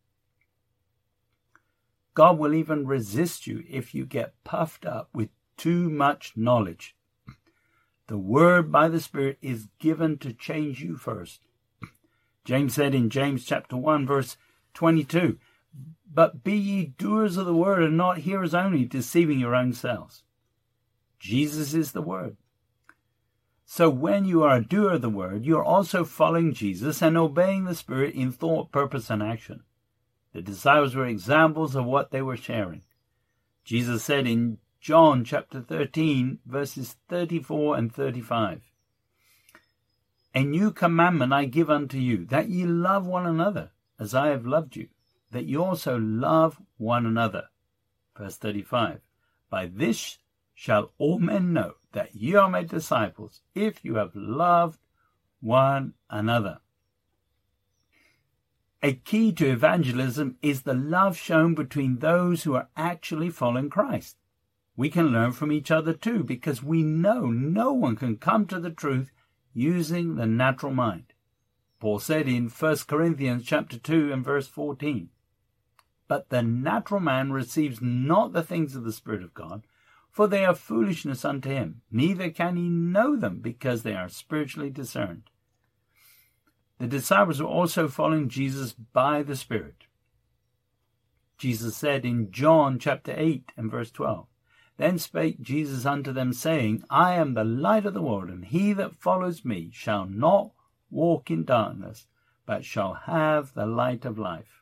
God will even resist you if you get puffed up with too much knowledge. The word by the Spirit is given to change you first. James said in James chapter 1 verse 22, But be ye doers of the word and not hearers only, deceiving your own selves. Jesus is the word. So when you are a doer of the word, you are also following Jesus and obeying the Spirit in thought, purpose, and action. The disciples were examples of what they were sharing. Jesus said in John chapter 13, verses 34 and 35. A new commandment I give unto you, that ye love one another, as I have loved you, that ye also love one another. Verse 35. By this shall all men know that ye are my disciples, if you have loved one another. A key to evangelism is the love shown between those who are actually following Christ. We can learn from each other too, because we know no one can come to the truth using the natural mind. Paul said in 1 Corinthians chapter 2 and verse 14, But the natural man receives not the things of the Spirit of God, for they are foolishness unto him, neither can he know them, because they are spiritually discerned. The disciples were also following Jesus by the Spirit. Jesus said in John chapter 8 and verse 12, Then spake Jesus unto them, saying, I am the light of the world, and he that follows me shall not walk in darkness, but shall have the light of life.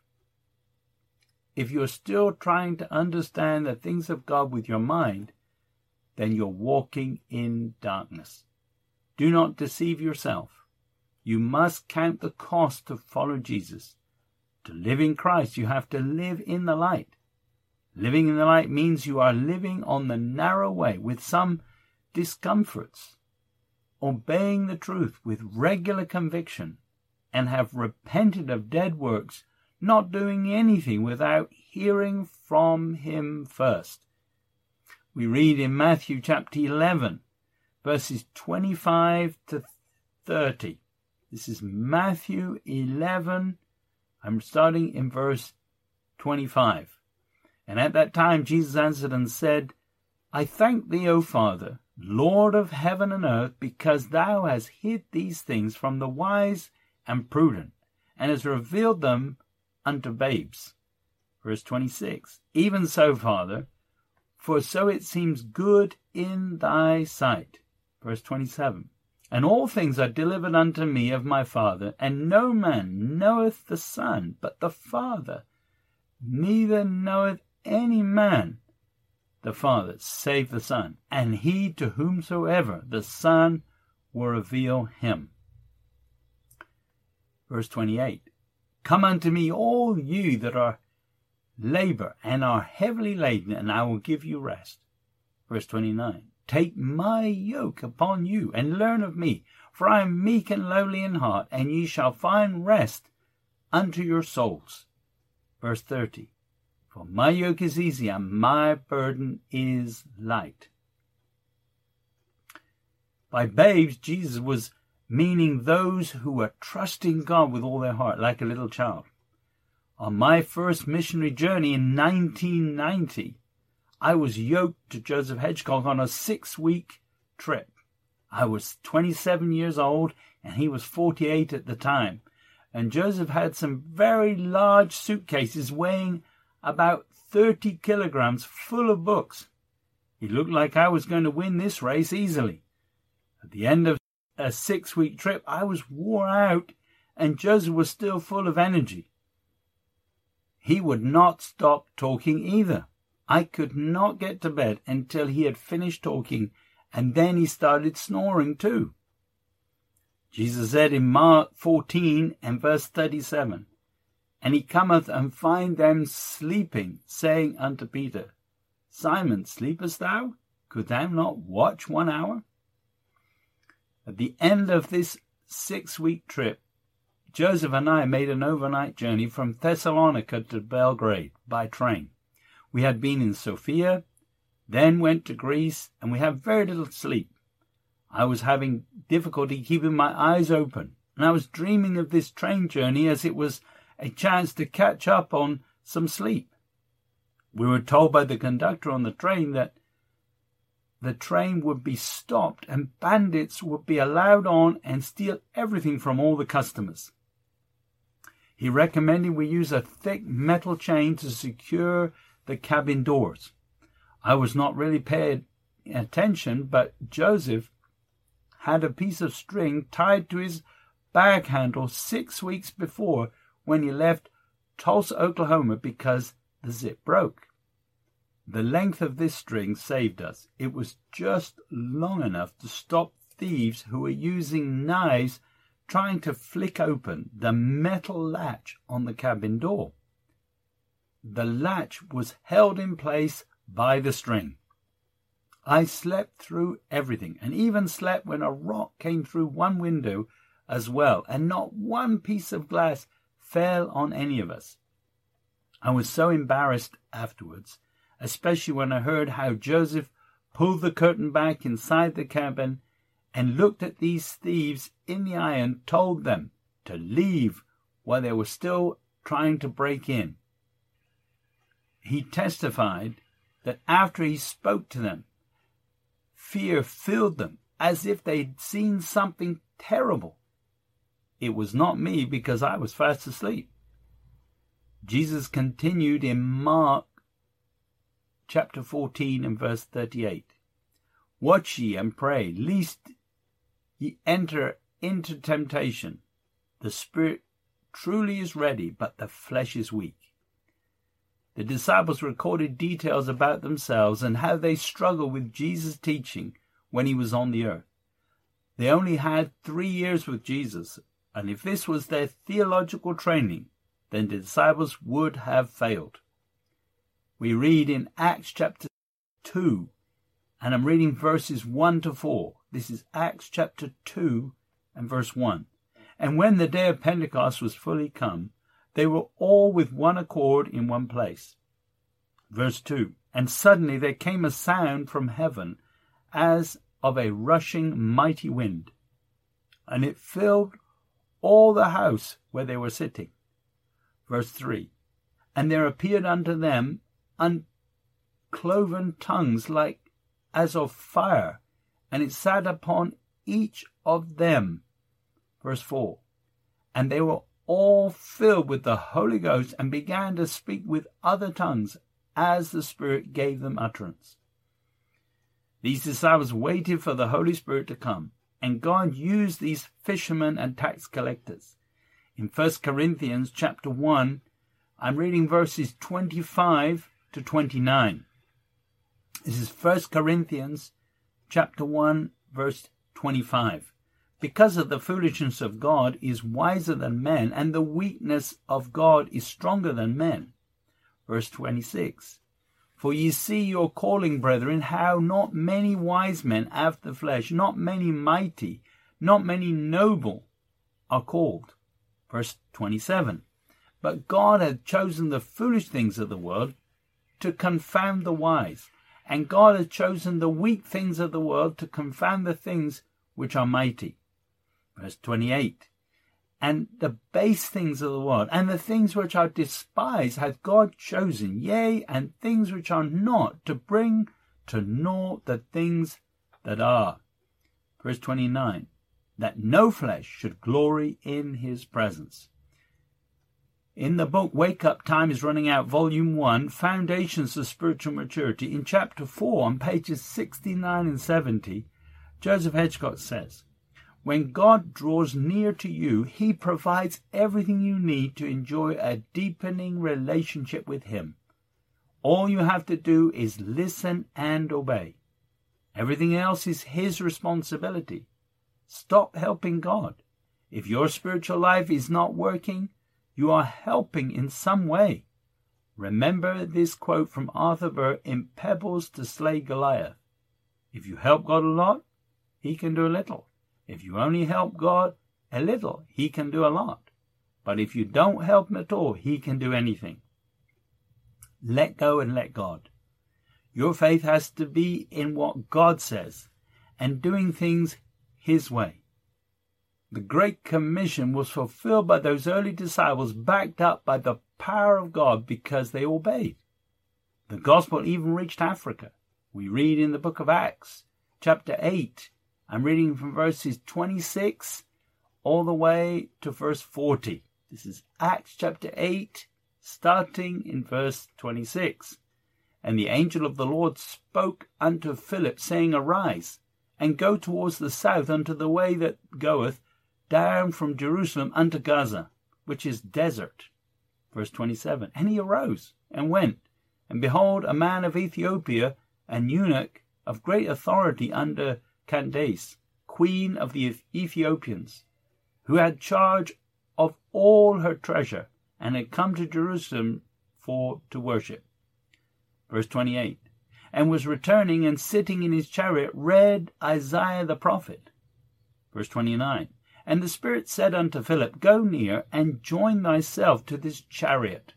If you're still trying to understand the things of God with your mind, then you're walking in darkness. Do not deceive yourself. You must count the cost to follow Jesus. To live in Christ, you have to live in the light. Living in the light means you are living on the narrow way with some discomforts, obeying the truth with regular conviction, and have repented of dead works, not doing anything without hearing from him first. We read in Matthew chapter 11, verses 25 to 30. This is Matthew 11. I'm starting in verse 25. And at that time Jesus answered and said, I thank thee, O Father, Lord of heaven and earth, because thou hast hid these things from the wise and prudent, and hast revealed them unto babes. Verse 26. Even so, Father, for so it seems good in thy sight. Verse 27. And all things are delivered unto me of my Father, and no man knoweth the Son but the Father, neither knoweth any man the Father save the Son, and he to whomsoever the Son will reveal him. Verse 28. Come unto me, all you that are labor and are heavily laden, and I will give you rest. Verse 29. Take my yoke upon you, and learn of me, for I am meek and lowly in heart, and ye shall find rest unto your souls. Verse 30. For my yoke is easy, and my burden is light. By babes, Jesus was meaning those who were trusting God with all their heart, like a little child. On my first missionary journey in 1990, I was yoked to Joseph Hedgecock on a 6-week trip. I was 27 years old and he was 48 at the time. And Joseph had some very large suitcases weighing about 30 kilograms full of books. It looked like I was going to win this race easily. At the end of a 6-week trip, I was wore out and Joseph was still full of energy. He would not stop talking either. I could not get to bed until he had finished talking, and then he started snoring too. Jesus said in Mark 14 and verse 37, And he cometh and find them sleeping, saying unto Peter, Simon, sleepest thou? Could thou not watch 1 hour? At the end of this 6-week trip, Joseph and I made an overnight journey from Thessalonica to Belgrade by train. We had been in Sofia, then went to Greece, and we had very little sleep. I was having difficulty keeping my eyes open, and I was dreaming of this train journey as it was a chance to catch up on some sleep. We were told by the conductor on the train that the train would be stopped and bandits would be allowed on and steal everything from all the customers. He recommended we use a thick metal chain to secure the cabin doors. I was not really paying attention, but Joseph had a piece of string tied to his bag handle 6 weeks before when he left Tulsa, Oklahoma, because the zip broke. The length of this string saved us. It was just long enough to stop thieves who were using knives trying to flick open the metal latch on the cabin door. The latch was held in place by the string. I slept through everything, and even slept when a rock came through one window as well, and not one piece of glass fell on any of us. I was so embarrassed afterwards, especially when I heard how Joseph pulled the curtain back inside the cabin and looked at these thieves in the eye and told them to leave while they were still trying to break in. He testified that after he spoke to them, fear filled them as if they'd seen something terrible. It was not me because I was fast asleep. Jesus continued in Mark chapter 14 and verse 38. Watch ye and pray, lest ye enter into temptation. The spirit truly is ready, but the flesh is weak. The disciples recorded details about themselves and how they struggled with Jesus' teaching when he was on the earth. They only had 3 years with Jesus, and if this was their theological training, then the disciples would have failed. We read in Acts chapter 2, and I'm reading verses 1 to 4. This is Acts chapter 2 and verse 1. And when the day of Pentecost was fully come, they were all with one accord in one place. Verse 2. And suddenly there came a sound from heaven as of a rushing mighty wind, and it filled all the house where they were sitting. Verse 3. And there appeared unto them uncloven tongues like as of fire, and it sat upon each of them. Verse 4. And they were all filled with the Holy Ghost and began to speak with other tongues as the Spirit gave them utterance. These disciples waited for the Holy Spirit to come, and God used these fishermen and tax collectors. In 1 Corinthians chapter 1, I'm reading verses 25 to 29. This is 1 Corinthians chapter 1, verse 25. Because of the foolishness of God is wiser than men, and the weakness of God is stronger than men. Verse 26. For ye see your calling, brethren, how not many wise men after the flesh, not many mighty, not many noble are called. Verse 27. But God hath chosen the foolish things of the world to confound the wise, and God hath chosen the weak things of the world to confound the things which are mighty. Verse 28. And the base things of the world, and the things which are despised, hath God chosen, yea, and things which are not, to bring to naught the things that are. Verse 29. That no flesh should glory in his presence. In the book Wake Up, Time is Running Out, Volume 1, Foundations of Spiritual Maturity, in chapter 4, on pages 69 and 70, Joseph Hedgecott says, when God draws near to you, he provides everything you need to enjoy a deepening relationship with him. All you have to do is listen and obey. Everything else is his responsibility. Stop helping God. If your spiritual life is not working, you are helping in some way. Remember this quote from Arthur Burr in Pebbles to Slay Goliath. If you help God a lot, he can do a little. If you only help God a little, he can do a lot. But if you don't help him at all, he can do anything. Let go and let God. Your faith has to be in what God says and doing things his way. The Great Commission was fulfilled by those early disciples, backed up by the power of God because they obeyed. The gospel even reached Africa. We read in the book of Acts, chapter 8, I'm reading from verses 26 all the way to verse 40. This is Acts chapter 8, starting in verse 26. And the angel of the Lord spoke unto Philip, saying, Arise, and go towards the south unto the way that goeth down from Jerusalem unto Gaza, which is desert. Verse 27. And he arose and went, And behold, a man of Ethiopia, an eunuch of great authority under Candace, queen of the Ethiopians, who had charge of all her treasure, and had come to Jerusalem to worship. Verse 28. And was returning, and sitting in his chariot, read Isaiah the prophet. Verse 29. And the Spirit said unto Philip, Go near, and join thyself to this chariot.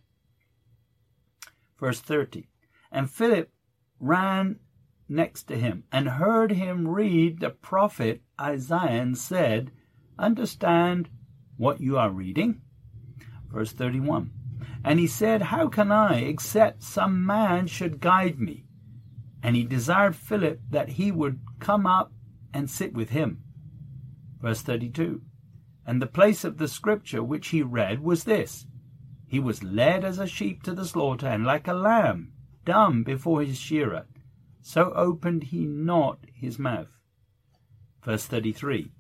Verse 30. And Philip ran next to him, and heard him read the prophet Isaiah, and said, Understand what you are reading? Verse 31. And he said, How can I, except some man should guide me? And he desired Philip that he would come up and sit with him. Verse 32. And the place of the scripture which he read was this: He was led as a sheep to the slaughter, and like a lamb dumb before his shearer, so opened he not his mouth. Verse 33.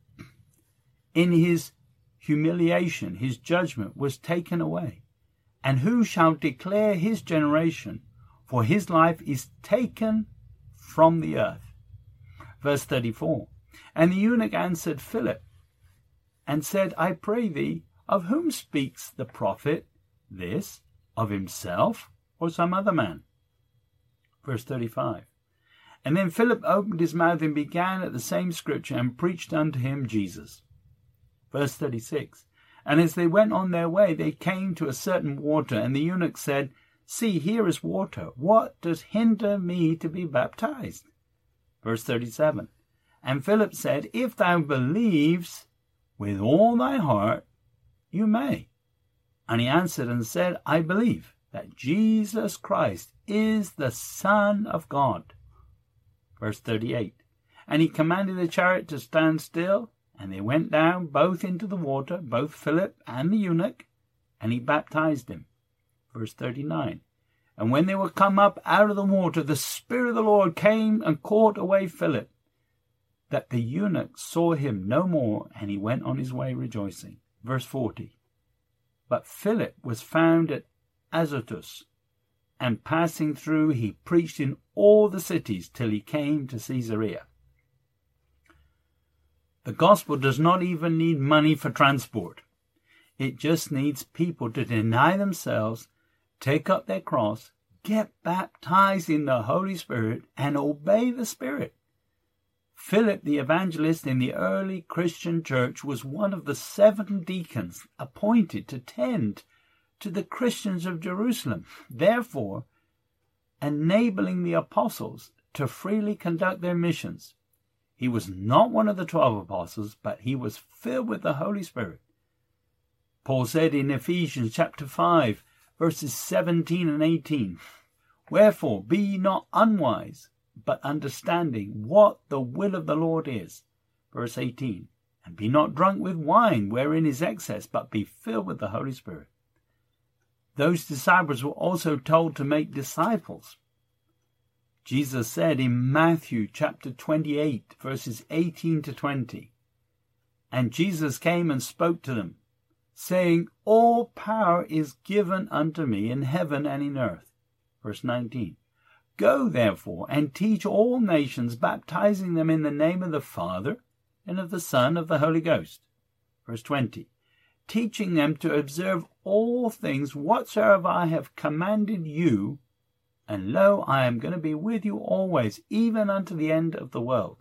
In his humiliation his judgment was taken away. And who shall declare his generation? For his life is taken from the earth. Verse 34. And the eunuch answered Philip, and said, I pray thee, of whom speaks the prophet this? Of himself, or some other man? Verse 35. And then Philip opened his mouth, and began at the same scripture, and preached unto him Jesus. Verse 36. And as they went on their way, they came to a certain water, and the eunuch said, See, here is water. What does hinder me to be baptized? Verse 37. And Philip said, If thou believes with all thy heart, you may. And he answered and said, I believe that Jesus Christ is the Son of God. Verse 38. And he commanded the chariot to stand still, and they went down both into the water, both Philip and the eunuch, and he baptized him. Verse 39. And when they were come up out of the water, the Spirit of the Lord came and caught away Philip, that the eunuch saw him no more, and he went on his way rejoicing. Verse 40. But Philip was found at Azotus, and passing through, he preached in all the cities till he came to Caesarea. The gospel does not even need money for transport. It just needs people to deny themselves, take up their cross, get baptized in the Holy Spirit, and obey the Spirit. Philip the evangelist in the early Christian church was one of the 7 deacons appointed to tend to the Christians of Jerusalem, therefore enabling the apostles to freely conduct their missions. He was not one of the 12 apostles, but he was filled with the Holy Spirit. Paul said in Ephesians chapter 5, verses 17 and 18, Wherefore be ye not unwise, but understanding what the will of the Lord is. Verse 18, And be not drunk with wine, wherein is excess, but be filled with the Holy Spirit. Those disciples were also told to make disciples. Jesus said in Matthew chapter 28, verses 18 to 20, And Jesus came and spoke to them, saying, All power is given unto me in heaven and in earth. Verse 19, Go therefore and teach all nations, baptizing them in the name of the Father, and of the Son, and of the Holy Ghost. Verse 20, Teaching them to observe all things whatsoever I have commanded you, and lo, I am going to be with you always, even unto the end of the world.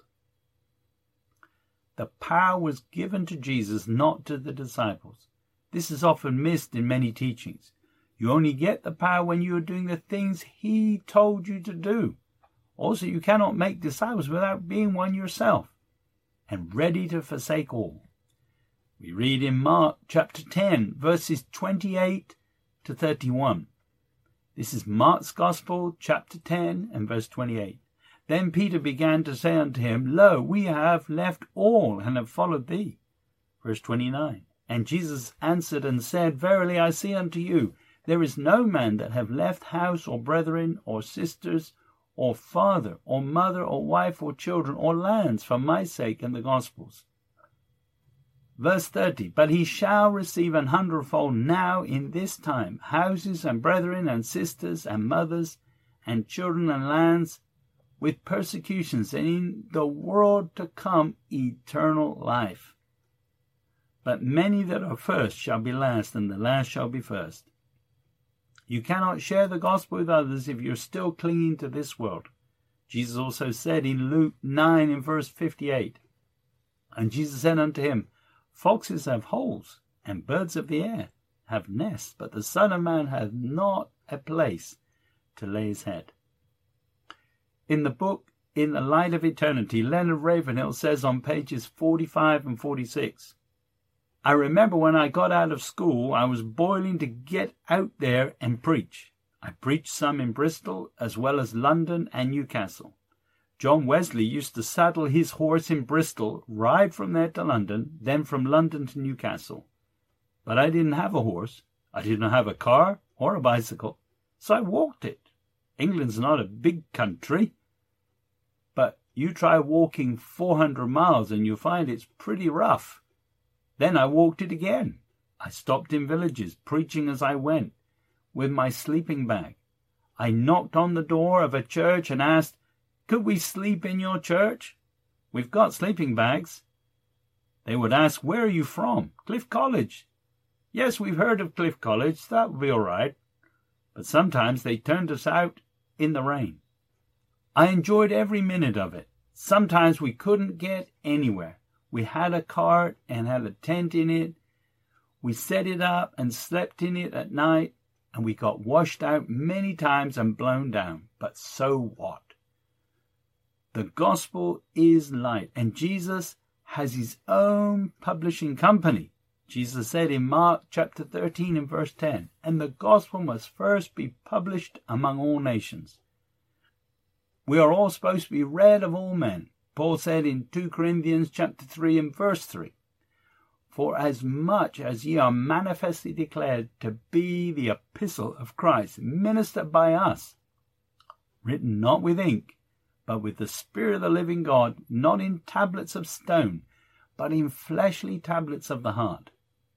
The power was given to Jesus, not to the disciples. This is often missed in many teachings. You only get the power when you are doing the things he told you to do. Also, you cannot make disciples without being one yourself, and ready to forsake all. We read in Mark chapter 10, verses 28 to 31. This is Mark's Gospel, chapter 10 and verse 28. Then Peter began to say unto him, Lo, we have left all and have followed thee. Verse 29. And Jesus answered and said, Verily I say unto you, there is no man that have left house or brethren or sisters or father or mother or wife or children or lands for my sake and the gospel's. Verse 30, But he shall receive 100-fold now in this time, houses and brethren and sisters and mothers and children and lands, with persecutions, and in the world to come eternal life. But many that are first shall be last, and the last shall be first. You cannot share the gospel with others if you're still clinging to this world. Jesus also said in Luke 9 in verse 58, and Jesus said unto him, Foxes have holes, and birds of the air have nests, but the Son of Man hath not a place to lay his head. In the book, In the Light of Eternity, Leonard Ravenhill says on pages 45 and 46, I remember when I got out of school, I was boiling to get out there and preach. I preached some in Bristol, as well as London and Newcastle. John Wesley used to saddle his horse in Bristol, ride from there to London, then from London to Newcastle. But I didn't have a horse. I didn't have a car or a bicycle, so I walked it. England's not a big country, but you try walking 400 miles and you'll find it's pretty rough. Then I walked it again. I stopped in villages, preaching as I went, with my sleeping bag. I knocked on the door of a church and asked, could we sleep in your church? We've got sleeping bags. They would ask, where are you from? Cliff College. Yes, we've heard of Cliff College. That would be all right. But sometimes they turned us out in the rain. I enjoyed every minute of it. Sometimes we couldn't get anywhere. We had a cart and had a tent in it. We set it up and slept in it at night, and we got washed out many times and blown down. But so what? The gospel is light, and Jesus has his own publishing company. Jesus said in Mark chapter 13 and verse 10, and the gospel must first be published among all nations. We are all supposed to be read of all men. Paul said in 2 Corinthians chapter 3 and verse 3, for as much as ye are manifestly declared to be the epistle of Christ, ministered by us, written not with ink, but with the Spirit of the living God, not in tablets of stone, but in fleshly tablets of the heart.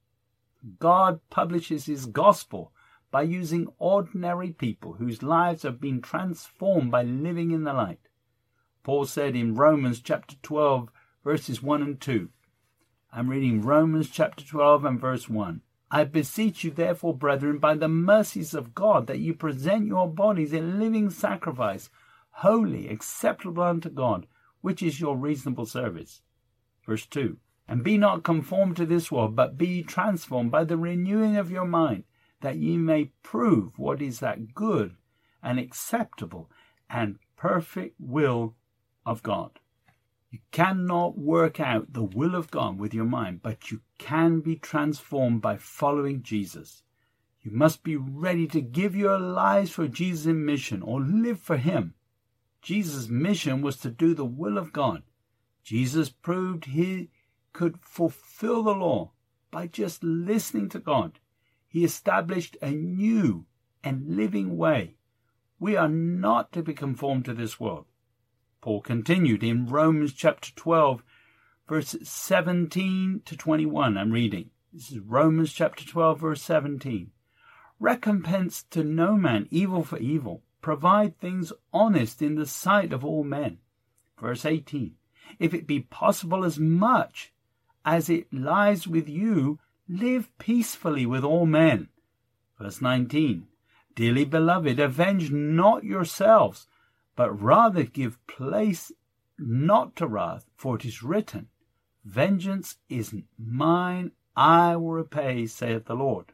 God publishes his gospel by using ordinary people whose lives have been transformed by living in the light. Paul said in Romans chapter 12, verses 1 and 2. I'm reading Romans chapter 12 and verse 1. I beseech you therefore, brethren, by the mercies of God, that you present your bodies a living sacrifice, holy, acceptable unto God, which is your reasonable service. Verse 2. And be not conformed to this world, but be transformed by the renewing of your mind, that ye may prove what is that good and acceptable and perfect will of God. You cannot work out the will of God with your mind, but you can be transformed by following Jesus. You must be ready to give your lives for Jesus' mission or live for him. Jesus' mission was to do the will of God. Jesus proved he could fulfill the law by just listening to God. He established a new and living way. We are not to be conformed to this world. Paul continued in Romans chapter 12, verses 17 to 21. I'm reading. This is Romans chapter 12, verse 17. Recompense to no man evil for evil. Provide things honest in the sight of all men. Verse 18. If it be possible, as much as it lies with you, live peacefully with all men. Verse 19. Dearly beloved, avenge not yourselves, but rather give place not to wrath, for it is written, vengeance is mine, I will repay, saith the Lord.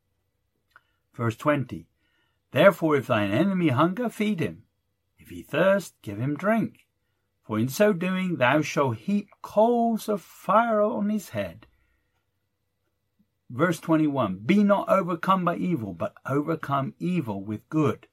Verse 20. Therefore, if thine enemy hunger, feed him. If he thirst, give him drink. For in so doing thou shalt heap coals of fire on his head. Verse 21. Be not overcome by evil, but overcome evil with good.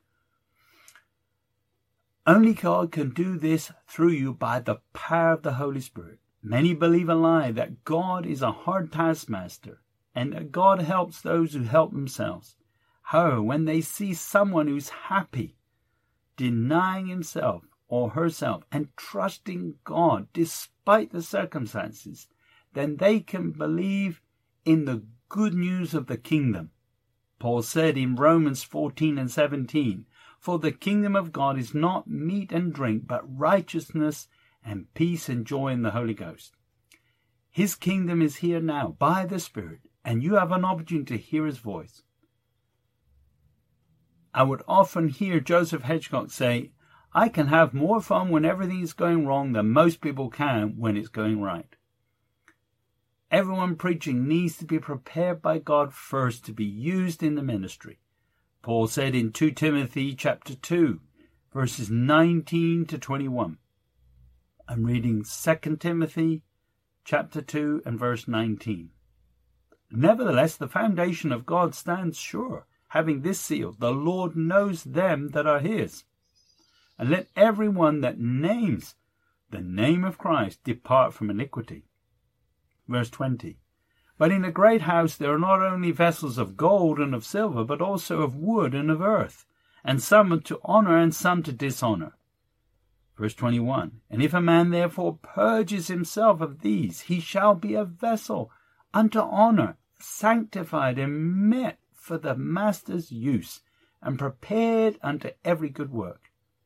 Only God can do this through you by the power of the Holy Spirit. Many believe a lie that God is a hard taskmaster and that God helps those who help themselves. However, when they see someone who's happy, denying himself or herself and trusting God despite the circumstances, then they can believe in the good news of the kingdom. Paul said in Romans 14 and 17, For the kingdom of God is not meat and drink, but righteousness and peace and joy in the Holy Ghost. His kingdom is here now by the Spirit, and you have an opportunity to hear his voice. I would often hear Joseph Hedgecock say, I can have more fun when everything is going wrong than most people can when it's going right. Everyone preaching needs to be prepared by God first to be used in the ministry. Paul said in 2 Timothy chapter 2, verses 19 to 21. I'm reading 2 Timothy chapter 2 and verse 19. Nevertheless, the foundation of God stands sure, having this seal, the Lord knows them that are his. And let every one that names the name of Christ depart from iniquity. Verse 20. But in a great house there are not only vessels of gold and of silver, but also of wood and of earth, and some to honor and some to dishonor. Verse 21. And if a man therefore purges himself of these, he shall be a vessel unto honor, sanctified and meet for the master's use, and prepared unto every good work.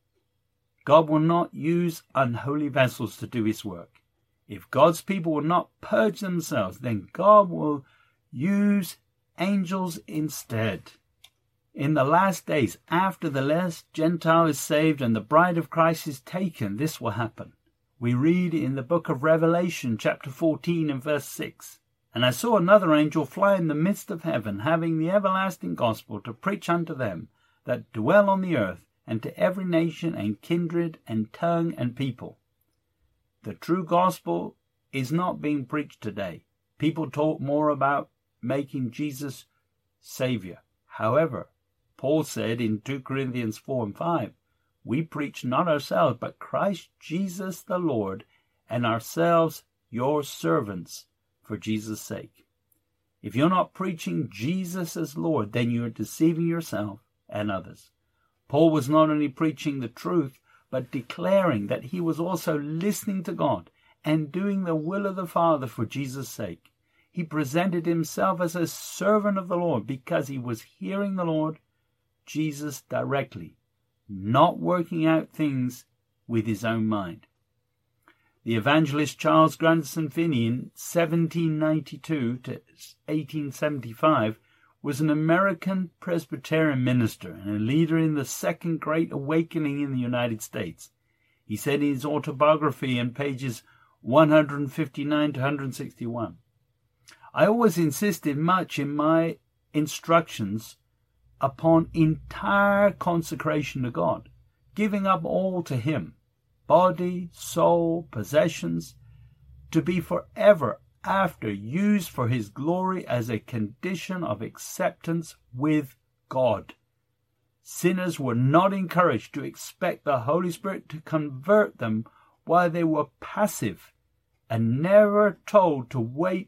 God will not use unholy vessels to do his work. If God's people will not purge themselves, then God will use angels instead. In the last days, after the last Gentile is saved and the bride of Christ is taken, this will happen. We read in the book of Revelation, chapter 14 and verse 6. And I saw another angel fly in the midst of heaven, having the everlasting gospel to preach unto them that dwell on the earth, and to every nation and kindred and tongue and people. The true gospel is not being preached today. People talk more about making Jesus Savior. However, Paul said in 2 Corinthians 4 and 5, we preach not ourselves, but Christ Jesus the Lord, and ourselves your servants for Jesus' sake. If you're not preaching Jesus as Lord, then you are deceiving yourself and others. Paul was not only preaching the truth, but declaring that he was also listening to God and doing the will of the Father for Jesus' sake. He presented himself as a servant of the Lord because he was hearing the Lord Jesus directly, not working out things with his own mind. The evangelist Charles Grandison Finney in 1792 to 1875 was an American Presbyterian minister and a leader in the Second Great Awakening in the United States. He said in his autobiography in pages 159 to 161, I always insisted much in my instructions upon entire consecration to God, giving up all to him, body, soul, possessions, to be forever after used for his glory as a condition of acceptance with God. Sinners were not encouraged to expect the Holy Spirit to convert them while they were passive, and never told to wait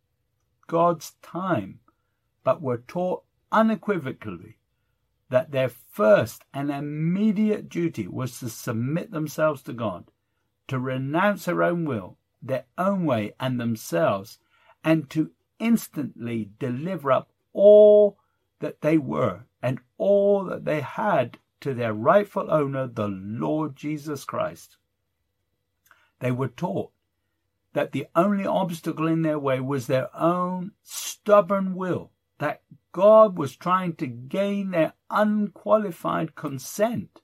God's time, but were taught unequivocally that their first and immediate duty was to submit themselves to God, to renounce their own will, their own way and themselves, and to instantly deliver up all that they were and all that they had to their rightful owner, the Lord Jesus Christ. They were taught that the only obstacle in their way was their own stubborn will, that God was trying to gain their unqualified consent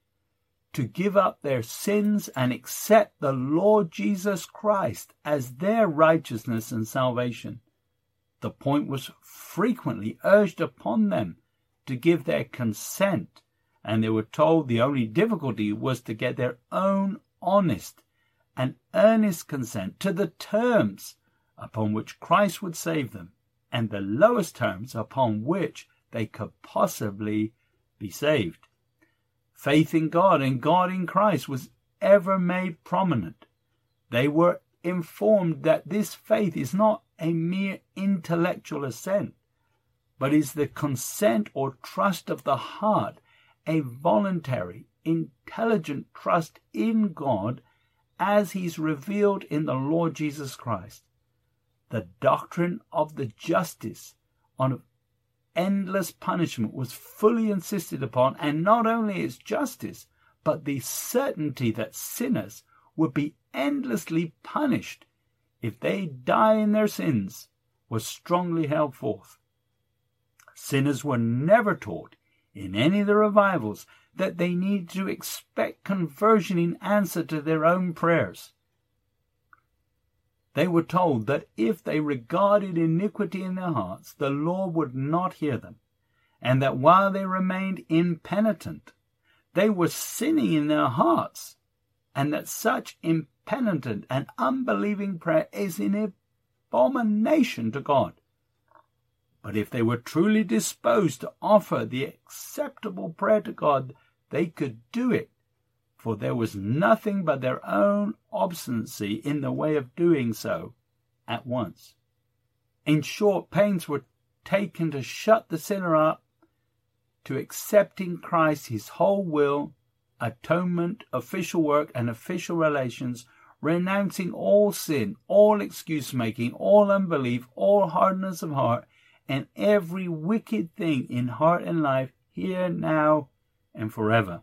to give up their sins and accept the Lord Jesus Christ as their righteousness and salvation. The point was frequently urged upon them to give their consent, and they were told the only difficulty was to get their own honest and earnest consent to the terms upon which Christ would save them, and the lowest terms upon which they could possibly be saved. Faith in God and God in Christ was ever made prominent. They were informed that this faith is not a mere intellectual assent, but is the consent or trust of the heart, a voluntary, intelligent trust in God as he's revealed in the Lord Jesus Christ. The doctrine of the justice endless punishment was fully insisted upon, and not only its justice, but the certainty that sinners would be endlessly punished if they die in their sins, was strongly held forth. Sinners were never taught in any of the revivals that they need to expect conversion in answer to their own prayers. They were told that if they regarded iniquity in their hearts, the Lord would not hear them, and that while they remained impenitent, they were sinning in their hearts, and that such impenitent and unbelieving prayer is an abomination to God. But if they were truly disposed to offer the acceptable prayer to God, they could do it, for there was nothing but their own obstinacy in the way of doing so at once. In short, pains were taken to shut the sinner up to accepting Christ, his whole will, atonement, official work, and official relations, renouncing all sin, all excuse-making, all unbelief, all hardness of heart, and every wicked thing in heart and life, here, now, and forever.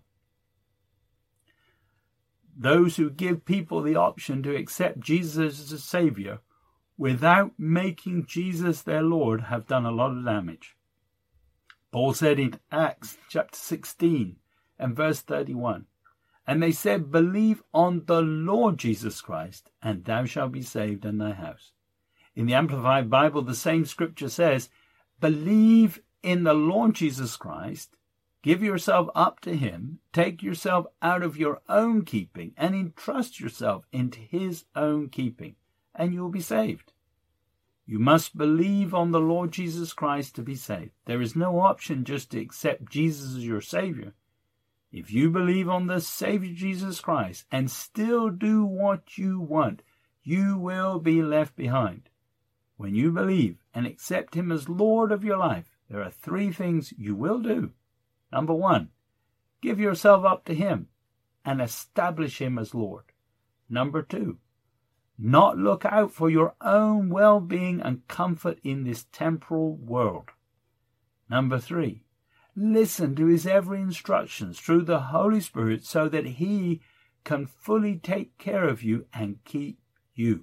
Those who give people the option to accept Jesus as a Savior without making Jesus their Lord have done a lot of damage. Paul said in Acts chapter 16 and verse 31, "And they said, Believe on the Lord Jesus Christ, and thou shalt be saved in thy house." In the Amplified Bible, the same scripture says, "Believe in the Lord Jesus Christ, give yourself up to him, take yourself out of your own keeping, and entrust yourself into his own keeping, and you will be saved." You must believe on the Lord Jesus Christ to be saved. There is no option just to accept Jesus as your Savior. If you believe on the Savior Jesus Christ and still do what you want, you will be left behind. When you believe and accept him as Lord of your life, there are three things you will do. Number one, give yourself up to him and establish him as Lord. Number two, not look out for your own well-being and comfort in this temporal world. Number three, listen to his every instructions through the Holy Spirit so that he can fully take care of you and keep you.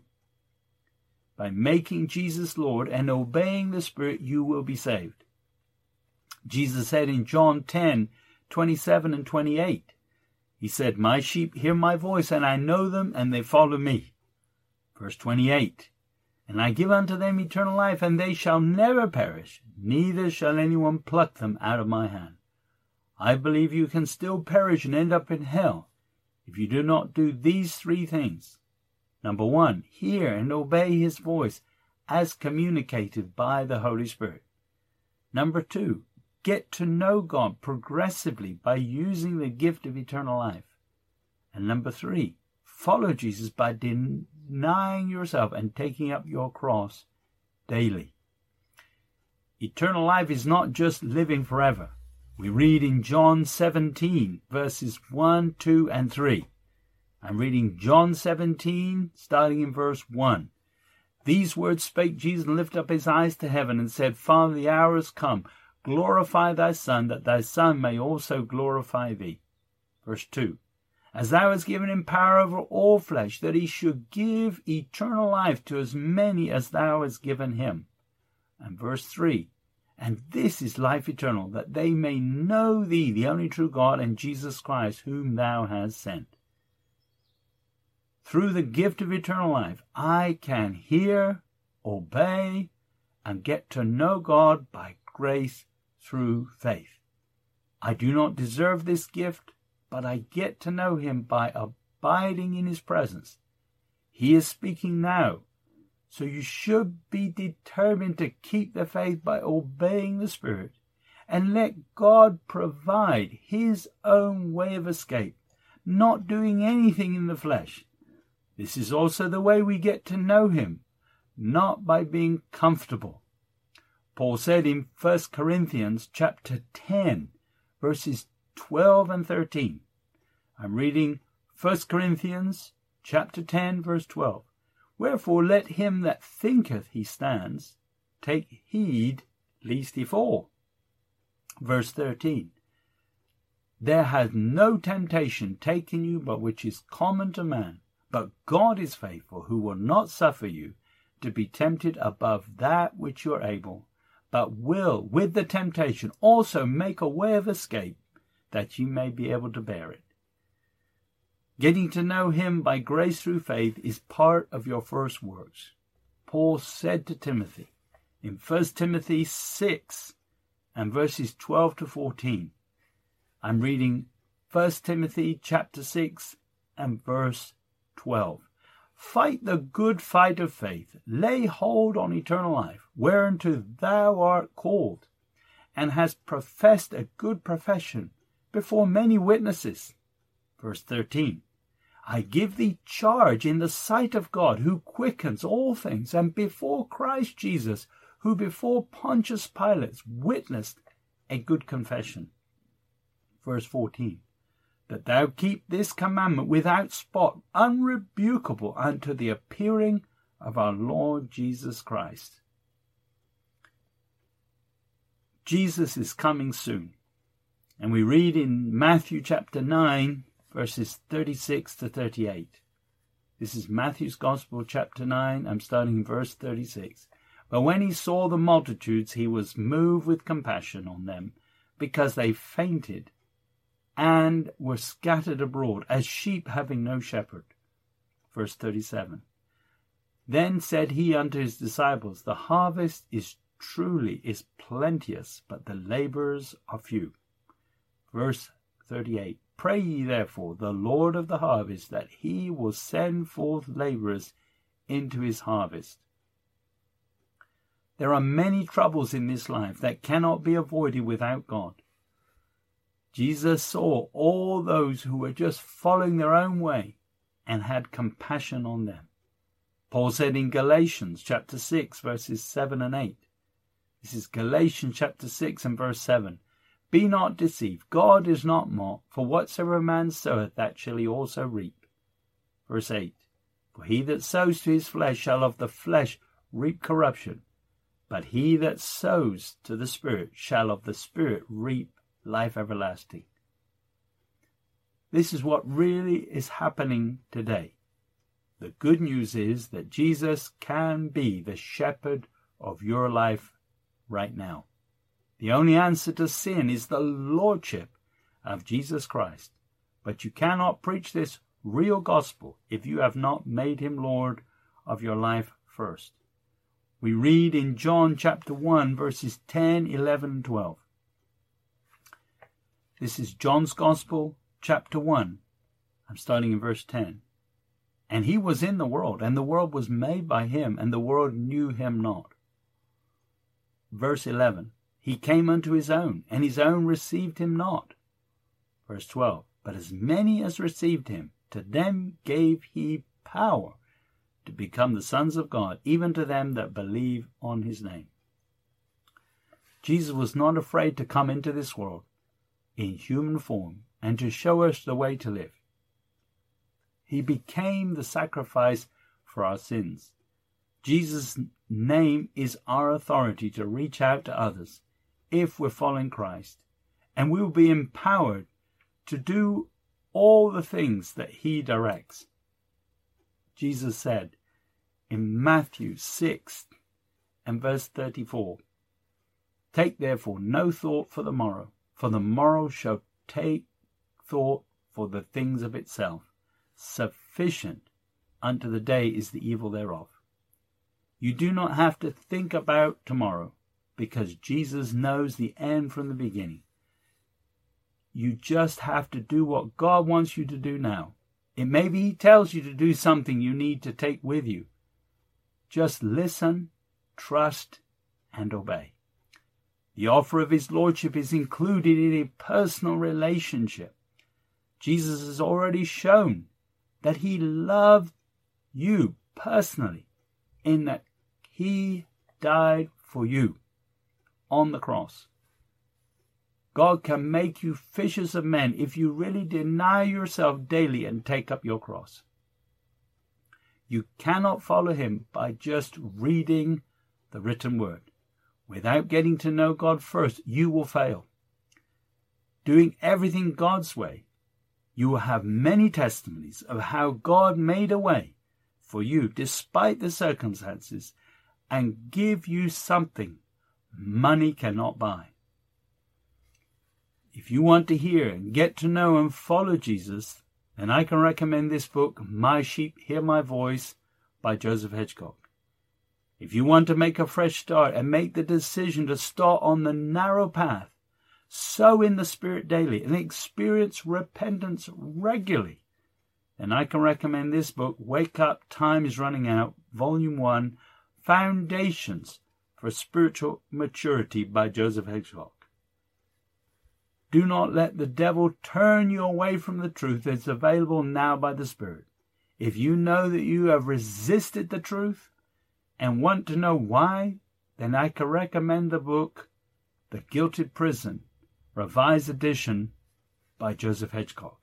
By making Jesus Lord and obeying the Spirit, you will be saved. Jesus said in John 10:27 and 28, he said, "My sheep hear my voice, and I know them, and they follow me." Verse 28, "And I give unto them eternal life, and they shall never perish, neither shall anyone pluck them out of my hand." I believe you can still perish and end up in hell if you do not do these three things. Number one, hear and obey his voice as communicated by the Holy Spirit. Number two, get to know God progressively by using the gift of eternal life. And number three, follow Jesus by denying yourself and taking up your cross daily. Eternal life is not just living forever. We read in John 17, verses 1, 2, and 3. I'm reading John 17, starting in verse 1. "These words spake Jesus, and lifted up his eyes to heaven, and said, Father, the hour is come. Glorify thy Son, that thy Son may also glorify thee." Verse 2. "As thou hast given him power over all flesh, that he should give eternal life to as many as thou hast given him." And verse 3. "And this is life eternal, that they may know thee, the only true God, and Jesus Christ, whom thou hast sent." Through the gift of eternal life, I can hear, obey, and get to know God by grace through faith. I do not deserve this gift, but I get to know him by abiding in his presence. He is speaking now, so you should be determined to keep the faith by obeying the Spirit and let God provide his own way of escape, not doing anything in the flesh. This is also the way we get to know him, not by being comfortable. Paul said in 1 Corinthians chapter 10, verses 12 and 13. I'm reading 1 Corinthians chapter 10, verse 12. "Wherefore let him that thinketh he stands take heed lest he fall. Verse 13. There has no temptation taken you but which is common to man. But God is faithful, who will not suffer you to be tempted above that which you are able, but will, with the temptation, also make a way of escape, that you may be able to bear it. Getting to know him by grace through faith is part of your first works. Paul said to Timothy in 1 Timothy 6 and verses 12 to 14. I'm reading 1 Timothy chapter 6 and verse 12. Fight the good fight of faith. Lay hold on eternal life, whereunto thou art called, and hast professed a good profession before many witnesses. Verse 13. I give thee charge in the sight of God, who quickens all things, and before Christ Jesus, who before Pontius Pilate witnessed a good confession. Verse 14. That thou keep this commandment without spot, unrebukable unto the appearing of our Lord Jesus Christ. Jesus is coming soon. And we read in Matthew chapter 9, verses 36 to 38. This is Matthew's Gospel, chapter 9. I'm starting in verse 36. But when he saw the multitudes, he was moved with compassion on them, because they fainted and were scattered abroad, as sheep having no shepherd. Verse 37. Then said he unto his disciples, the harvest is plenteous, but the labourers are few. Verse 38. Pray ye therefore the Lord of the harvest, that he will send forth labourers into his harvest. There are many troubles in this life that cannot be avoided without God. Jesus saw all those who were just following their own way and had compassion on them. Paul said in Galatians chapter 6 verses 7 and 8. This is Galatians chapter 6 and verse 7. Be not deceived, God is not mocked, for whatsoever a man soweth, that shall he also reap. Verse 8. For he that sows to his flesh shall of the flesh reap corruption, but he that sows to the Spirit shall of the Spirit reap life everlasting. This is what really is happening today. The good news is that Jesus can be the shepherd of your life right now. The only answer to sin is the lordship of Jesus Christ. But you cannot preach this real gospel if you have not made him Lord of your life first. We read in John chapter 1 verses 10, 11 and 12. This is John's Gospel, chapter 1. I'm starting in verse 10. And he was in the world, and the world was made by him, and the world knew him not. Verse 11. He came unto his own, and his own received him not. Verse 12. But as many as received him, to them gave he power to become the sons of God, even to them that believe on his name. Jesus was not afraid to come into this world in human form and to show us the way to live. He became the sacrifice for our sins. Jesus' name is our authority to reach out to others if we're following Christ, and we will be empowered to do all the things that he directs. Jesus said in Matthew 6 and verse 34, Take therefore no thought for the morrow shall take thought for the things of itself. Sufficient unto the day is the evil thereof. You do not have to think about tomorrow, because Jesus knows the end from the beginning. You just have to do what God wants you to do now. It may be he tells you to do something you need to take with you. Just listen, trust, and obey. The offer of his lordship is included in a personal relationship. Jesus has already shown that he loved you personally, in that he died for you on the cross. God can make you fishers of men if you really deny yourself daily and take up your cross. You cannot follow him by just reading the written word. Without getting to know God first, you will fail. doing everything God's way, you will have many testimonies of how God made a way for you despite the circumstances and give you something money cannot buy. If you want to hear and get to know and follow Jesus, then I can recommend this book, My Sheep Hear My Voice, by Joseph Hedgecock. If you want to make a fresh start and make the decision to start on the narrow path, sow in the Spirit daily and experience repentance regularly, then I can recommend this book, Wake Up, Time is Running Out, Volume 1, Foundations for Spiritual Maturity by Joseph Hedgecock. Do not let the devil turn you away from the truth that's available now by the Spirit. If you know that you have resisted the truth and want to know why, then I can recommend the book, The Gilded Prison, Revised Edition by Joseph Hedgecock.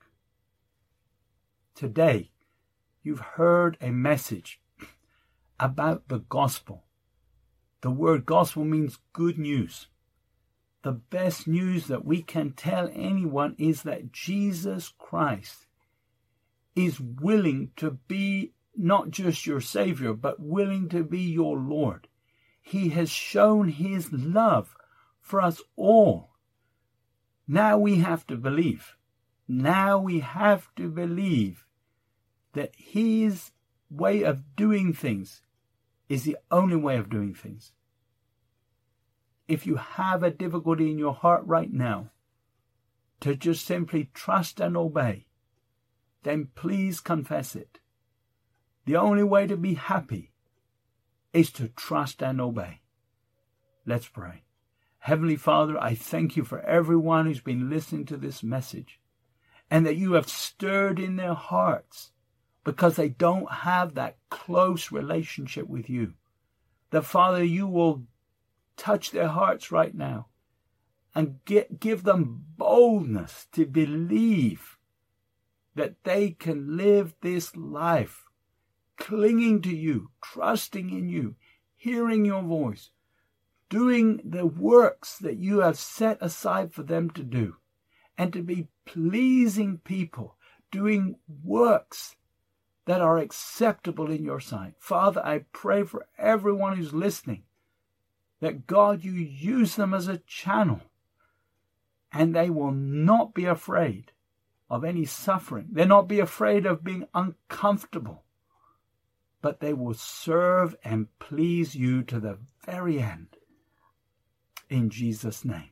Today, you've heard a message about the gospel. The word gospel means good news. The best news that we can tell anyone is that Jesus Christ is willing to be not just your Savior, but willing to be your Lord. He has shown his love for us all. Now we have to believe. Now we have to believe that his way of doing things is the only way of doing things. If you have a difficulty in your heart right now to just simply trust and obey, then please confess it. The only way to be happy is to trust and obey. Let's pray. Heavenly Father, I thank you for everyone who's been listening to this message and that you have stirred in their hearts because they don't have that close relationship with you. That, Father, you will touch their hearts right now and give them boldness to believe that they can live this life clinging to you, trusting in you, hearing your voice, doing the works that you have set aside for them to do, and to be pleasing people, doing works that are acceptable in your sight. Father, I pray for everyone who's listening, that God, you use them as a channel, and they will not be afraid of any suffering. They'll not be afraid of being uncomfortable, but they will serve and please you to the very end. In Jesus' name.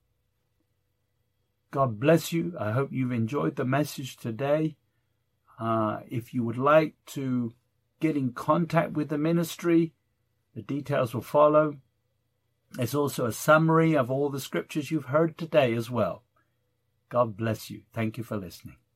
God bless you. I hope you've enjoyed the message today. If you would like to get in contact with the ministry, the details will follow. There's also a summary of all the scriptures you've heard today as well. God bless you. Thank you for listening.